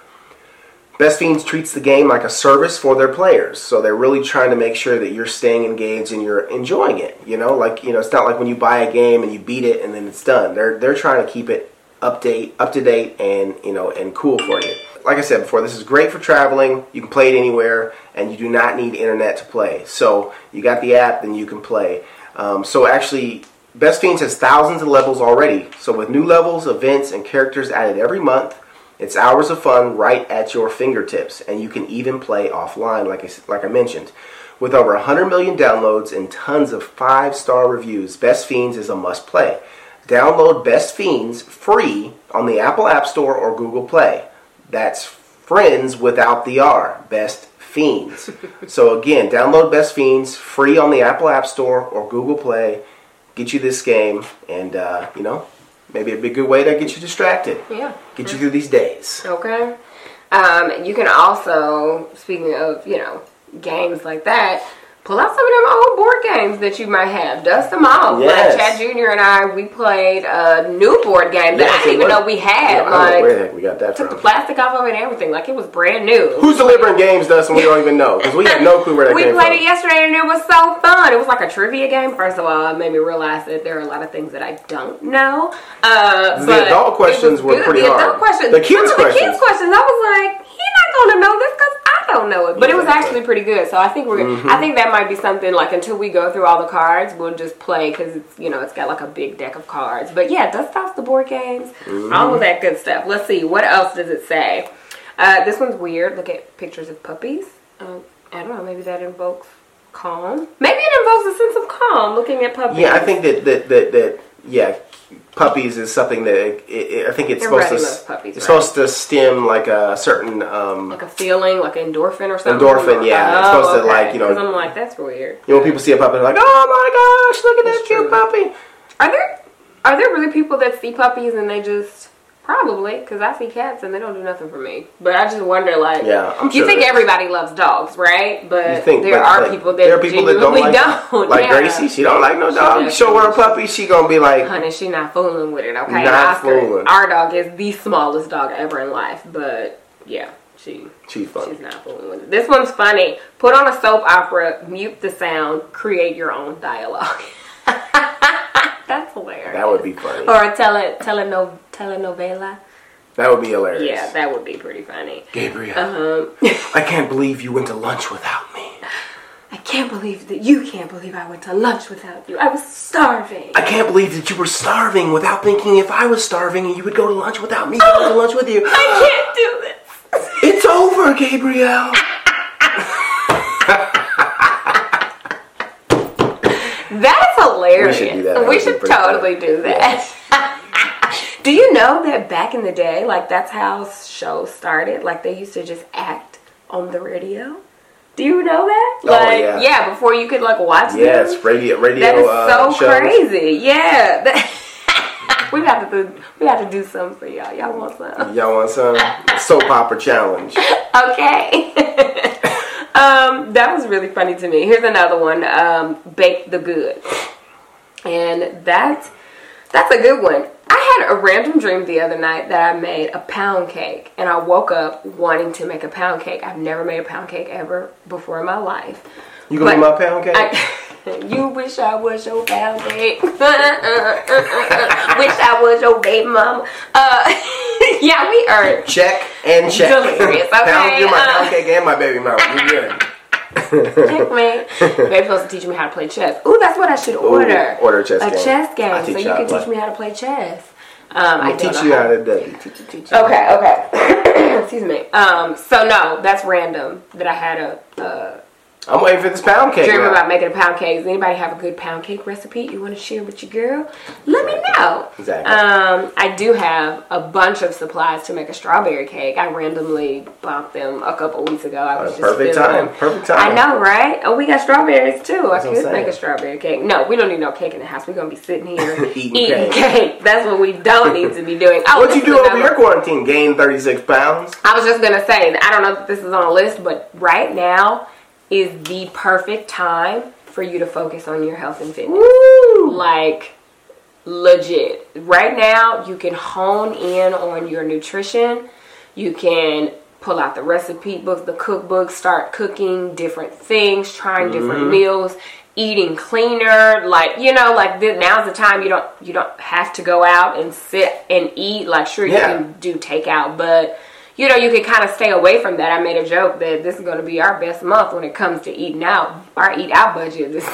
Best Fiends treats the game like a service for their players, so they're really trying to make sure that you're staying engaged and you're enjoying it. You know, like you know, it's not like when you buy a game and you beat it and then it's done. They're they're trying to keep it update, up to date, and you know, and cool for you. Like I said before, this is great for traveling. You can play it anywhere, and you do not need internet to play. So you got the app, then you can play. Um, so actually, Best Fiends has thousands of levels already. So with new levels, events, and characters added every month, it's hours of fun right at your fingertips, and you can even play offline, like I, like I mentioned. With over one hundred million downloads and tons of five-star reviews, Best Fiends is a must-play. Download Best Fiends free on the Apple App Store or Google Play. That's friends without the R, Best Fiends. So again, download Best Fiends free on the Apple App Store or Google Play. Get you this game, and uh, you know, maybe it'd be a good way to get you distracted.
Yeah.
Get you through these days.
Okay. Um, you can also, speaking of, you know, games like that, pull out some of them old board games that you might have. Dust them off.
Yes.
Like Chad Junior and I, we played a new board game that
Yes,
I didn't even
was.
know we had.
Yeah, I don't
like,
know where the heck we got that
took
from.
the plastic off of it and everything. Like, it was brand new.
Who's delivering games to us and we don't even know? Because we have no clue where that
We
came
played
from.
it yesterday and it was so fun. It was like a trivia game. First of all, it made me realize that there are a lot of things that I don't know. Uh,
The
but
adult questions
it was
were
good.
pretty
the
hard.
Adult questions,
The kids'
some of
questions.
The kids' questions, I was like, he's not going to know this because I don't know it. But it was actually pretty good. So I think we're.
Mm-hmm.
I think that might be something like until we go through all the cards, we'll just play because it's you know it's got like a big deck of cards. But yeah, dust off the board games,
Mm-hmm.
all of that good stuff. Let's see what else does it say. Uh, this one's weird. Look at pictures of puppies. Um, I don't know. Maybe that invokes calm. Maybe it invokes a sense of calm looking at puppies.
Yeah, I think that that that, that yeah, puppies is something that it, it, I think it's supposed
Everybody
to
loves puppies,
it's
right?
supposed to stem like a certain um,
like a feeling, like endorphin or something.
endorphin. Yeah, it's
Oh,
supposed to
okay.
like you know.
'Cause I'm like, that's weird.
You know, when people see a puppy, they're like, "Oh my gosh, look at
That's
that cute
true.
puppy!"
Are there are there really people that see puppies and they just probably because I see cats and they don't do nothing for me. But I just wonder, like,
Yeah, I'm
you
sure
think
there is.
everybody loves dogs, right? But
You think,
there
but,
are
like,
people that
there are people that don't
genuinely
like
don't.
like
yeah.
Gracie. She don't like no
She
dog.
does.
Show her a puppy, she gonna be like,
Honey, she not fooling with it, okay?
Not
Oscar,
fooling.
our dog is the smallest dog ever in life, but yeah, she
she's fun.
she's not fooling with it. This one's funny. Put on a soap opera, mute the sound, create your own dialogue. That's hilarious.
That would be funny.
Or a tele teleno telenovela.
That would be hilarious.
Yeah, that would be pretty funny.
Gabriel,
Um,
I can't believe you went to lunch without me.
I can't believe that you can't believe I went to lunch without you. I was starving.
I can't believe that you were starving without thinking if I was starving and you would go to lunch without me going to lunch with you.
I can't do this.
It's over, Gabriel.
That's hilarious.
We should do that. That
We
would be
should
pretty
totally
funny.
do that. Do you know that back in the day, like that's how shows started? Like they used to just act on the radio. Do you know that?
Oh,
Like
yeah.
yeah, before you could like watch them.
Yes, radio, radio.
That is
uh,
so
shows.
crazy. Yeah. That- we have to do. We have to do something for y'all. Y'all want some?
Y'all want some soap opera challenge?
Okay. um, that was really funny to me. Here's another one. Um, Bake the Goods, and that's that's a good one. I had a random dream the other night that I made a pound cake, and I woke up wanting to make a pound cake. I've never made a pound cake ever before in my life.
You gonna be
But
my pound cake?
I, you wish I was your pound cake. Wish I was your baby mama. Uh, yeah, we are
check and check.
delirious. Okay,
Pound, you're my
uh,
pound cake and my baby mama. You good?
checkmate. Baby's supposed to teach me how to play chess. Ooh, that's what I should order.
Ooh, order a chess
a
game.
chess game,
I'll
so
teach
you
you how
can
to
teach
play.
me how to play chess. Um, I
I'll
don't
teach
know
you
how.
how to do it. Teach you, teach you.
Okay, okay. Excuse me. Um, so no, that's random that I had a, a
I'm waiting for this pound cake.
Dreaming
now.
about making a pound cake. Does anybody have a good pound cake recipe you want to share with your girl? Let me know.
Exactly.
Um, I do have a bunch of supplies to make a strawberry cake. I randomly bought them a couple weeks ago. I was just
Perfect time.
them.
Perfect time.
I know, right? Oh, we got strawberries too. I
That's what
could
I'm
make a
saying.
strawberry cake. No, we don't need no cake in the house. We're gonna be sitting here
Eating
eating
cake.
cake. That's what we don't need to be doing. Oh,
What'd
this
you do
is
over
another-
your quarantine? Gain thirty-six pounds?
I was just gonna say, I don't know if this is on a list, but right now is the perfect time for you to focus on your health and fitness.
Woo!
Like, legit. Right now, you can hone in on your nutrition. You can pull out the recipe books, the cookbooks, start cooking different things, trying different
Mm-hmm.
meals, eating cleaner. Like, you know, like this, now's the time you don't you don't have to go out and sit and eat. Like, sure,
Yeah.
you can do takeout, but you know, you can kind of stay away from that. I made a joke that this is going to be our best month when it comes to eating out. Our eat out budget is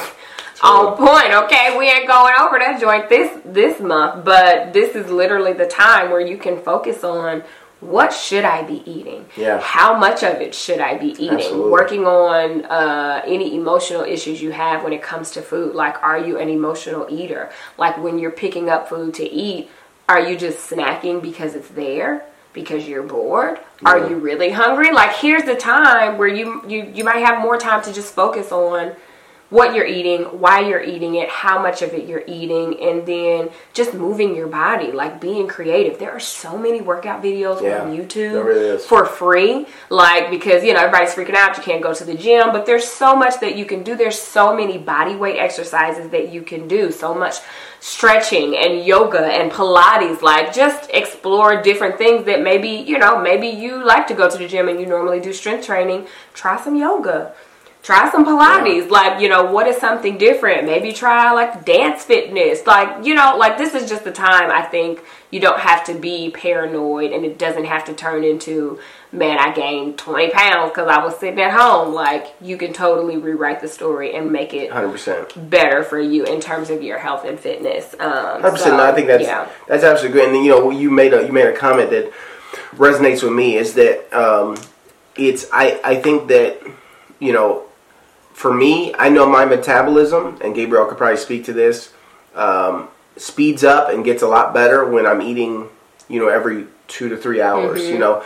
on point, okay? We ain't going over that joint this this month, but this is literally the time where you can focus on what should I be eating?
Yeah.
How much of it should I be eating?
Absolutely.
Working on uh, any emotional issues you have when it comes to food. Like, are you an emotional eater? Like, when you're picking up food to eat, are you just snacking because it's there? Because you're bored? Are
Yeah.
you really hungry? Like, here's the time where you, you, you might have more time to just focus on what you're eating, why you're eating it, how much of it you're eating, and then just moving your body, like being creative. There are so many workout videos
Yeah,
on YouTube
there really is.
for free, like, because, you know, everybody's freaking out, you can't go to the gym, but there's so much that you can do. There's so many body weight exercises that you can do, so much stretching and yoga and Pilates. Like, just explore different things that maybe, you know, maybe you like to go to the gym and you normally do strength training. Try some yoga. Try some Pilates. Like, you know, what is something different? Maybe try, like, dance fitness. Like, you know, like, this is just the time, I think, you don't have to be paranoid, and it doesn't have to turn into, man, I gained twenty pounds because I was sitting at home. Like, you can totally rewrite the story and make it
one hundred percent.
better for you in terms of your health and fitness. Um,
one hundred percent.
so,
No, I think that's
yeah.
that's absolutely good. And you know, you made a you made a comment that resonates with me is that um, it's I I think that you know for me I know my metabolism, and Gabriel could probably speak to this, um, speeds up and gets a lot better when I'm eating you know every two to three hours.
Mm-hmm.
You know,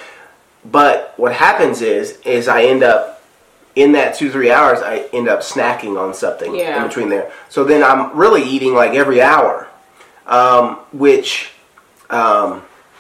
but what happens is is I end up in that two, three hours, I end up snacking on something
Yeah.
in between there. So then I'm really eating like every hour, um, which, um,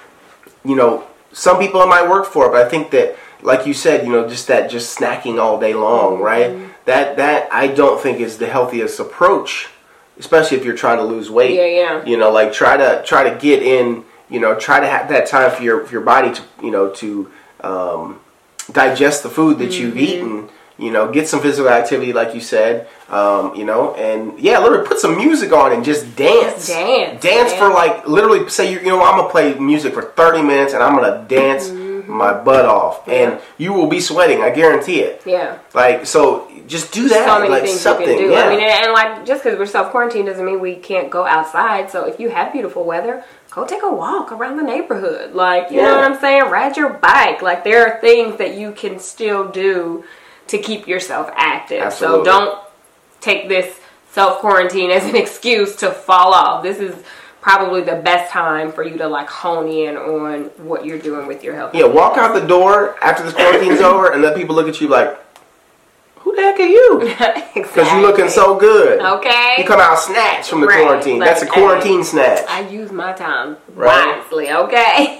you know, some people it might work for, but I think that, like you said, you know, just that just snacking all day long, right?
Mm-hmm.
That, that I don't think is the healthiest approach, especially if you're trying to lose weight.
Yeah, yeah.
You know, like try to, try to get in, you know, try to have that time for your, for your body to, you know, to, um, digest the food that you've
Mm-hmm.
eaten. You know, get some physical activity, like you said. Um, you know, and yeah, literally put some music on and just dance.
Just dance,
Dance
man.
for like literally say you you know I'm gonna play music for thirty minutes and I'm gonna dance my butt off, and
Yeah.
you will be sweating. I guarantee it.
Yeah.
Like so, just do that.
So many
like
things
something.
you can do.
Yeah.
I mean, and, and like, just because we're self-quarantined doesn't mean we can't go outside. So if you have beautiful weather, go take a walk around the neighborhood. Like, you
Yeah.
know what I'm saying? Ride your bike. Like, there are things that you can still do to keep yourself active.
Absolutely.
So don't take this self-quarantine as an excuse to fall off. This is probably the best time for you to like hone in on what you're doing with your health.
yeah, walk out the door after this quarantine's over and let people look at you like, who the heck are you? Because you looking so good.
Okay.
You come out snatched from the
Right.
quarantine.
Like,
That's a quarantine
hey,
snatch.
I use my time
Right.
wisely, okay?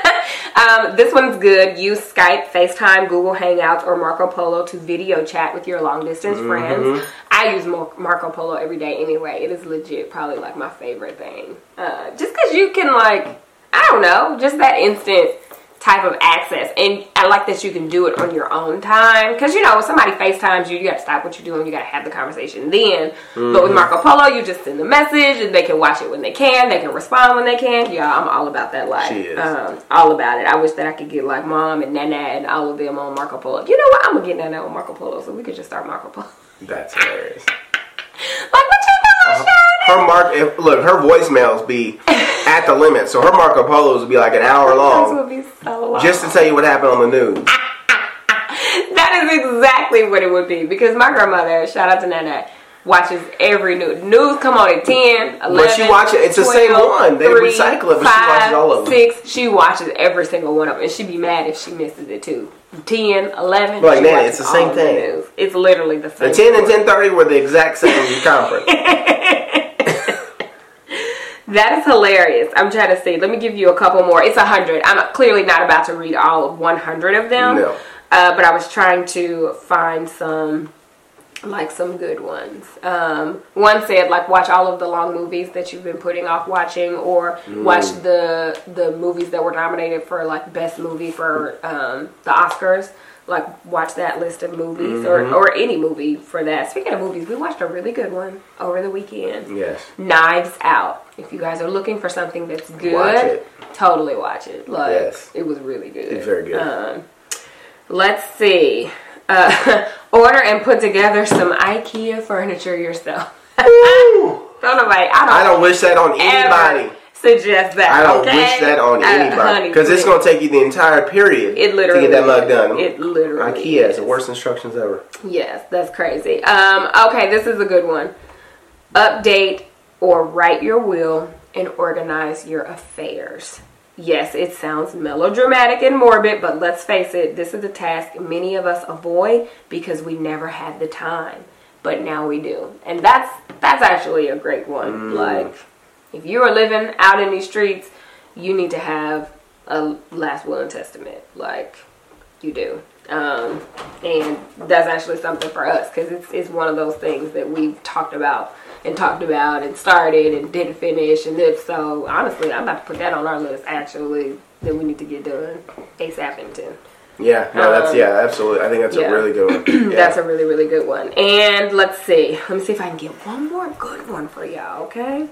um, this one's good. Use Skype, FaceTime, Google Hangouts, or Marco Polo to video chat with your long-distance
Mm-hmm.
friends. I use Mar- Marco Polo every day anyway. It is legit probably like my favorite thing. Uh, just because you can like, I don't know, just that instant type of access. And I like that you can do it on your own time. Because, you know, when somebody FaceTimes you, you got to stop what you're doing. You got to have the conversation then.
Mm-hmm.
But with Marco Polo, you just send the message and they can watch it when they can. They can respond when they can. Yeah, I'm all about that life.
She is.
Um, all about it. I wish that I could get like Mom and Nana and all of them on Marco Polo. You know what? I'm going to get Nana on Marco Polo so we could just start Marco Polo.
That's hilarious.
Like, what you doing,
Her mark, if, look, her voicemails be at the limit, so her Marco Polos would be like an hour
This
long,
would be so long.
just to tell you what happened on the news.
That That is exactly what it would be. Because my grandmother, shout out to Nana, watches every news. News come on at ten, eleven,
But she watches it. It's the same one. They
three,
recycle it, but
five,
she watches all of them.
six. She watches every single one of them. And she'd be mad if she misses it too. ten, eleven.
Like,
she
Nana,
watches
it's the
all
same
of the
thing.
news. It's literally the same
The ten and
story.
ten thirty were the exact same conference.
That is hilarious. I'm trying to see. Let me give you a couple more. It's a hundred. I'm clearly not about to read all of one hundred of them.
No.
Uh, but I was trying to find some, like some good ones. Um, one said, like, watch all of the long movies that you've been putting off watching, or
Mm.
watch the the movies that were nominated for like best movie for um, the Oscars. Like, watch that list of movies,
Mm-hmm.
or or any movie for that. Speaking of movies, we watched a really good one over the weekend.
Yes.
Knives Out. If you guys are looking for something that's good,
Watch it.
totally watch it. Like,
Yes.
it was really good.
It's very good.
Um, let's see. Uh, order and put together some IKEA furniture yourself.
Ooh.
Don't nobody. I don't.
I don't wish that on anybody.
ever suggest that.
I don't
okay?
wish that on
Uh,
anybody.
honey,
Because it's
please.
going to take you the entire period
It literally
to get that mug
is.
done.
It literally
IKEA
is.
is the worst instructions ever.
Yes, that's crazy. Um, okay, this is a good one. Update or write your will and organize your affairs. Yes, it sounds melodramatic and morbid, but let's face it, this is a task many of us avoid because we never had the time. But now we do. And that's that's actually a great one.
Mm.
Like, if you are living out in these streets, you need to have a last will and testament. Like, you do. Um, and that's actually something for us because it's, it's one of those things that we've talked about and talked about and started and didn't finish. And if so, honestly, I'm about to put that on our list actually that we need to get done ASAP into.
Yeah, no, that's,
Um,
yeah, absolutely. I think that's
yeah.
a really good one. Yeah.
That's a really, really good one. And let's see. Let me see if I can get one more good one for y'all, okay?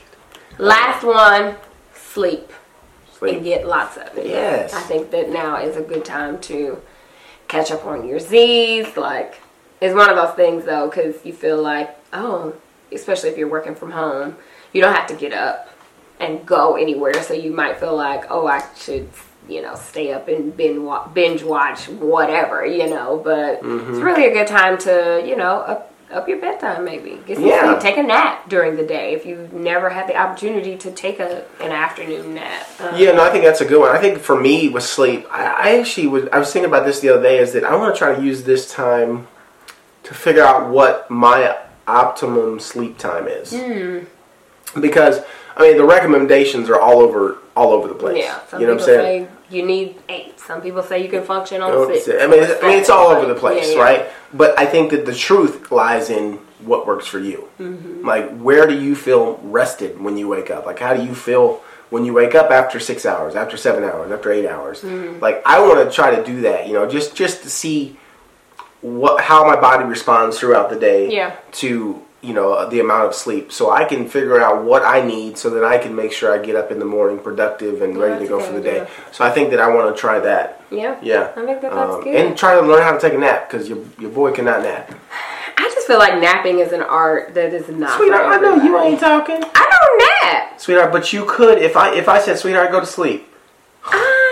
Last one, sleep.
Sleep.
And get lots of it.
Yes.
I think that now is a good time to catch up on your Z's. Like, it's one of those things, though, because you feel like, oh, especially if you're working from home, you don't have to get up and go anywhere. So you might feel like, oh, I should, you know, stay up and binge watch, binge watch whatever, you know. But
Mm-hmm.
it's really a good time to, you know, up, up your bedtime maybe. Get some
Yeah.
sleep. Take a nap during the day if you've never had the opportunity to take a an afternoon nap. Um,
Yeah, no, I think that's a good one. I think for me with sleep, I, I actually was, I was thinking about this the other day, is that I want to try to use this time to figure out what my optimum sleep time is.
Mm.
Because, I mean, the recommendations are all over all over the place.
Yeah, some
you know what
people
I'm saying?
say you need eight. Some people say you can function on
Oh,
six.
I mean, it's, I mean, it's all over the place,
Yeah, yeah.
right? But I think that the truth lies in what works for you.
Mm-hmm.
Like, where do you feel rested when you wake up? Like, how do you feel when you wake up after six hours, after seven hours, after eight hours?
Mm-hmm.
Like, I want to try to do that, you know, just just to see what how my body responds throughout the day
Yeah.
to, you know, the amount of sleep, so I can figure out what I need, so that I can make sure I get up in the morning productive and
Yeah,
ready to
that's
go
a
for the
good
day.
idea.
So I think that I want to try that.
Yeah.
Yeah.
I think that that's
Um,
good.
and try to learn how to take a nap, because your your boy cannot nap.
I just feel like napping is an art that is not.
Sweetheart,
for
I know you
everybody.
ain't talking.
I don't nap.
Sweetheart, but you could if I if I said, sweetheart, go to sleep.
Uh,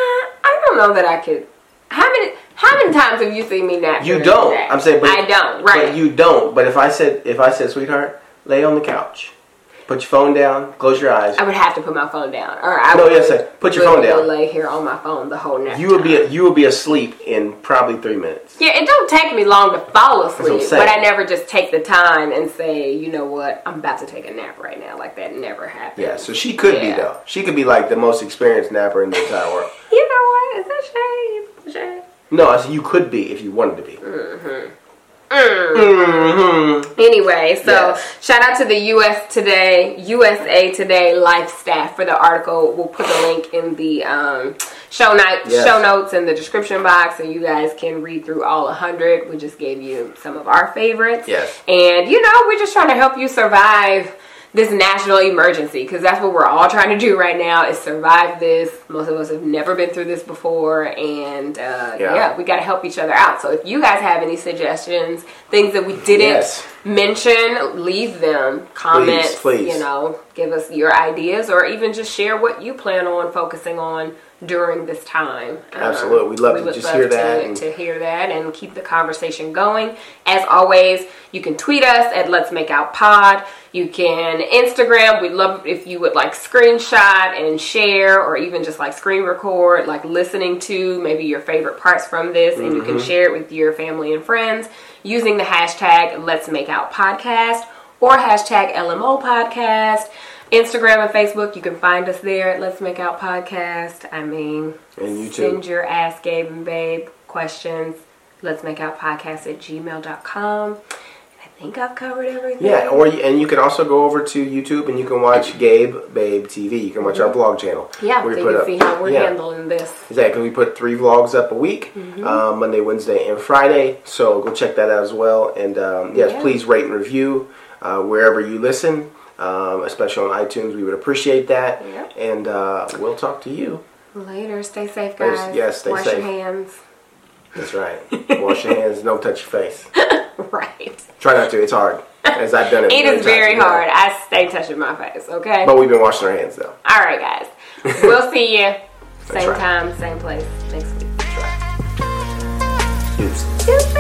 I don't know that I could. How many how many times have you seen me nap?
You
during
don't.
the day?
I'm saying, but
I don't. Right.
But you don't. But if I said if I said, sweetheart, lay on the couch, put your phone down, close your eyes.
I would have to put my phone down, or I
No,
would
yes, sir. Put your phone
literally
down.
Lay here on my phone the whole nap.
You would be
time.
you would be asleep in probably three minutes.
Yeah, it don't take me long to fall
what I'm
asleep,
saying.
but I never just take the time and say, you know what, I'm about to take a nap right now. Like, that never happens.
Yeah, so she could be
Yeah.
though. She could be like the most experienced napper in the entire world.
You know what? Is that shade? Shade?
No, I said you could be if you wanted to be.
Mm.
Mm-hmm.
Anyway, so
Yes.
shout out to the U S Today, U S A Today Life staff for the article. We'll put the link in the um, show notes,
Yes.
show notes in the description box, so you guys can read through all one hundred. We just gave you some of our favorites.
Yes.
And, you know, we're just trying to help you survive this national emergency, because that's what we're all trying to do right now, is survive this. Most of us have never been through this before, and uh,
Yeah.
yeah, we got to help each other out. So if you guys have any suggestions, things that we didn't
Yes.
mention, leave them, comments,
Please, please.
you know, give us your ideas, or even just share what you plan on focusing on during this time.
Absolutely. We'd love
we
to
would
just
love
hear
to,
that. And
to hear that and keep the conversation going. As always, you can tweet us at Let's Make Out Pod. You can Instagram. We'd love if you would like screenshot and share, or even just like screen record, like listening to maybe your favorite parts from this, and mm-hmm. you can share it with your family and friends using the hashtag Let's Make Out Podcast or hashtag L M O Podcast. Instagram and Facebook, you can find us there at Let's Make Out Podcast. I mean,
and you
send your Ask Gabe and Babe questions. Let's Make Out Podcast at gmail dot com. I think I've covered everything.
Yeah, or you, and you can also go over to YouTube and you can watch Gabe Babe T V. You can watch mm-hmm. our vlog channel.
Yeah, so you can up, see how we're yeah. handling this.
Exactly. We put three vlogs up a week, mm-hmm. um, Monday, Wednesday, and Friday. So go check that out as well. And um, yes, yeah. please rate and review uh, wherever you listen. Um, especially on iTunes, we would appreciate that.
Yep.
And uh, we'll talk to you
later. Stay safe, guys.
Yes, stay
Wash
safe.
Wash your hands.
That's right. Wash your hands. Don't touch your face.
Right.
Try not to. It's hard. As I've done it.
It is very hard. I stay touching my face. Okay.
But we've been washing our hands though.
All right, guys. We'll see you same
right.
time, same place next week.
That's right. Deuces.
Deuces.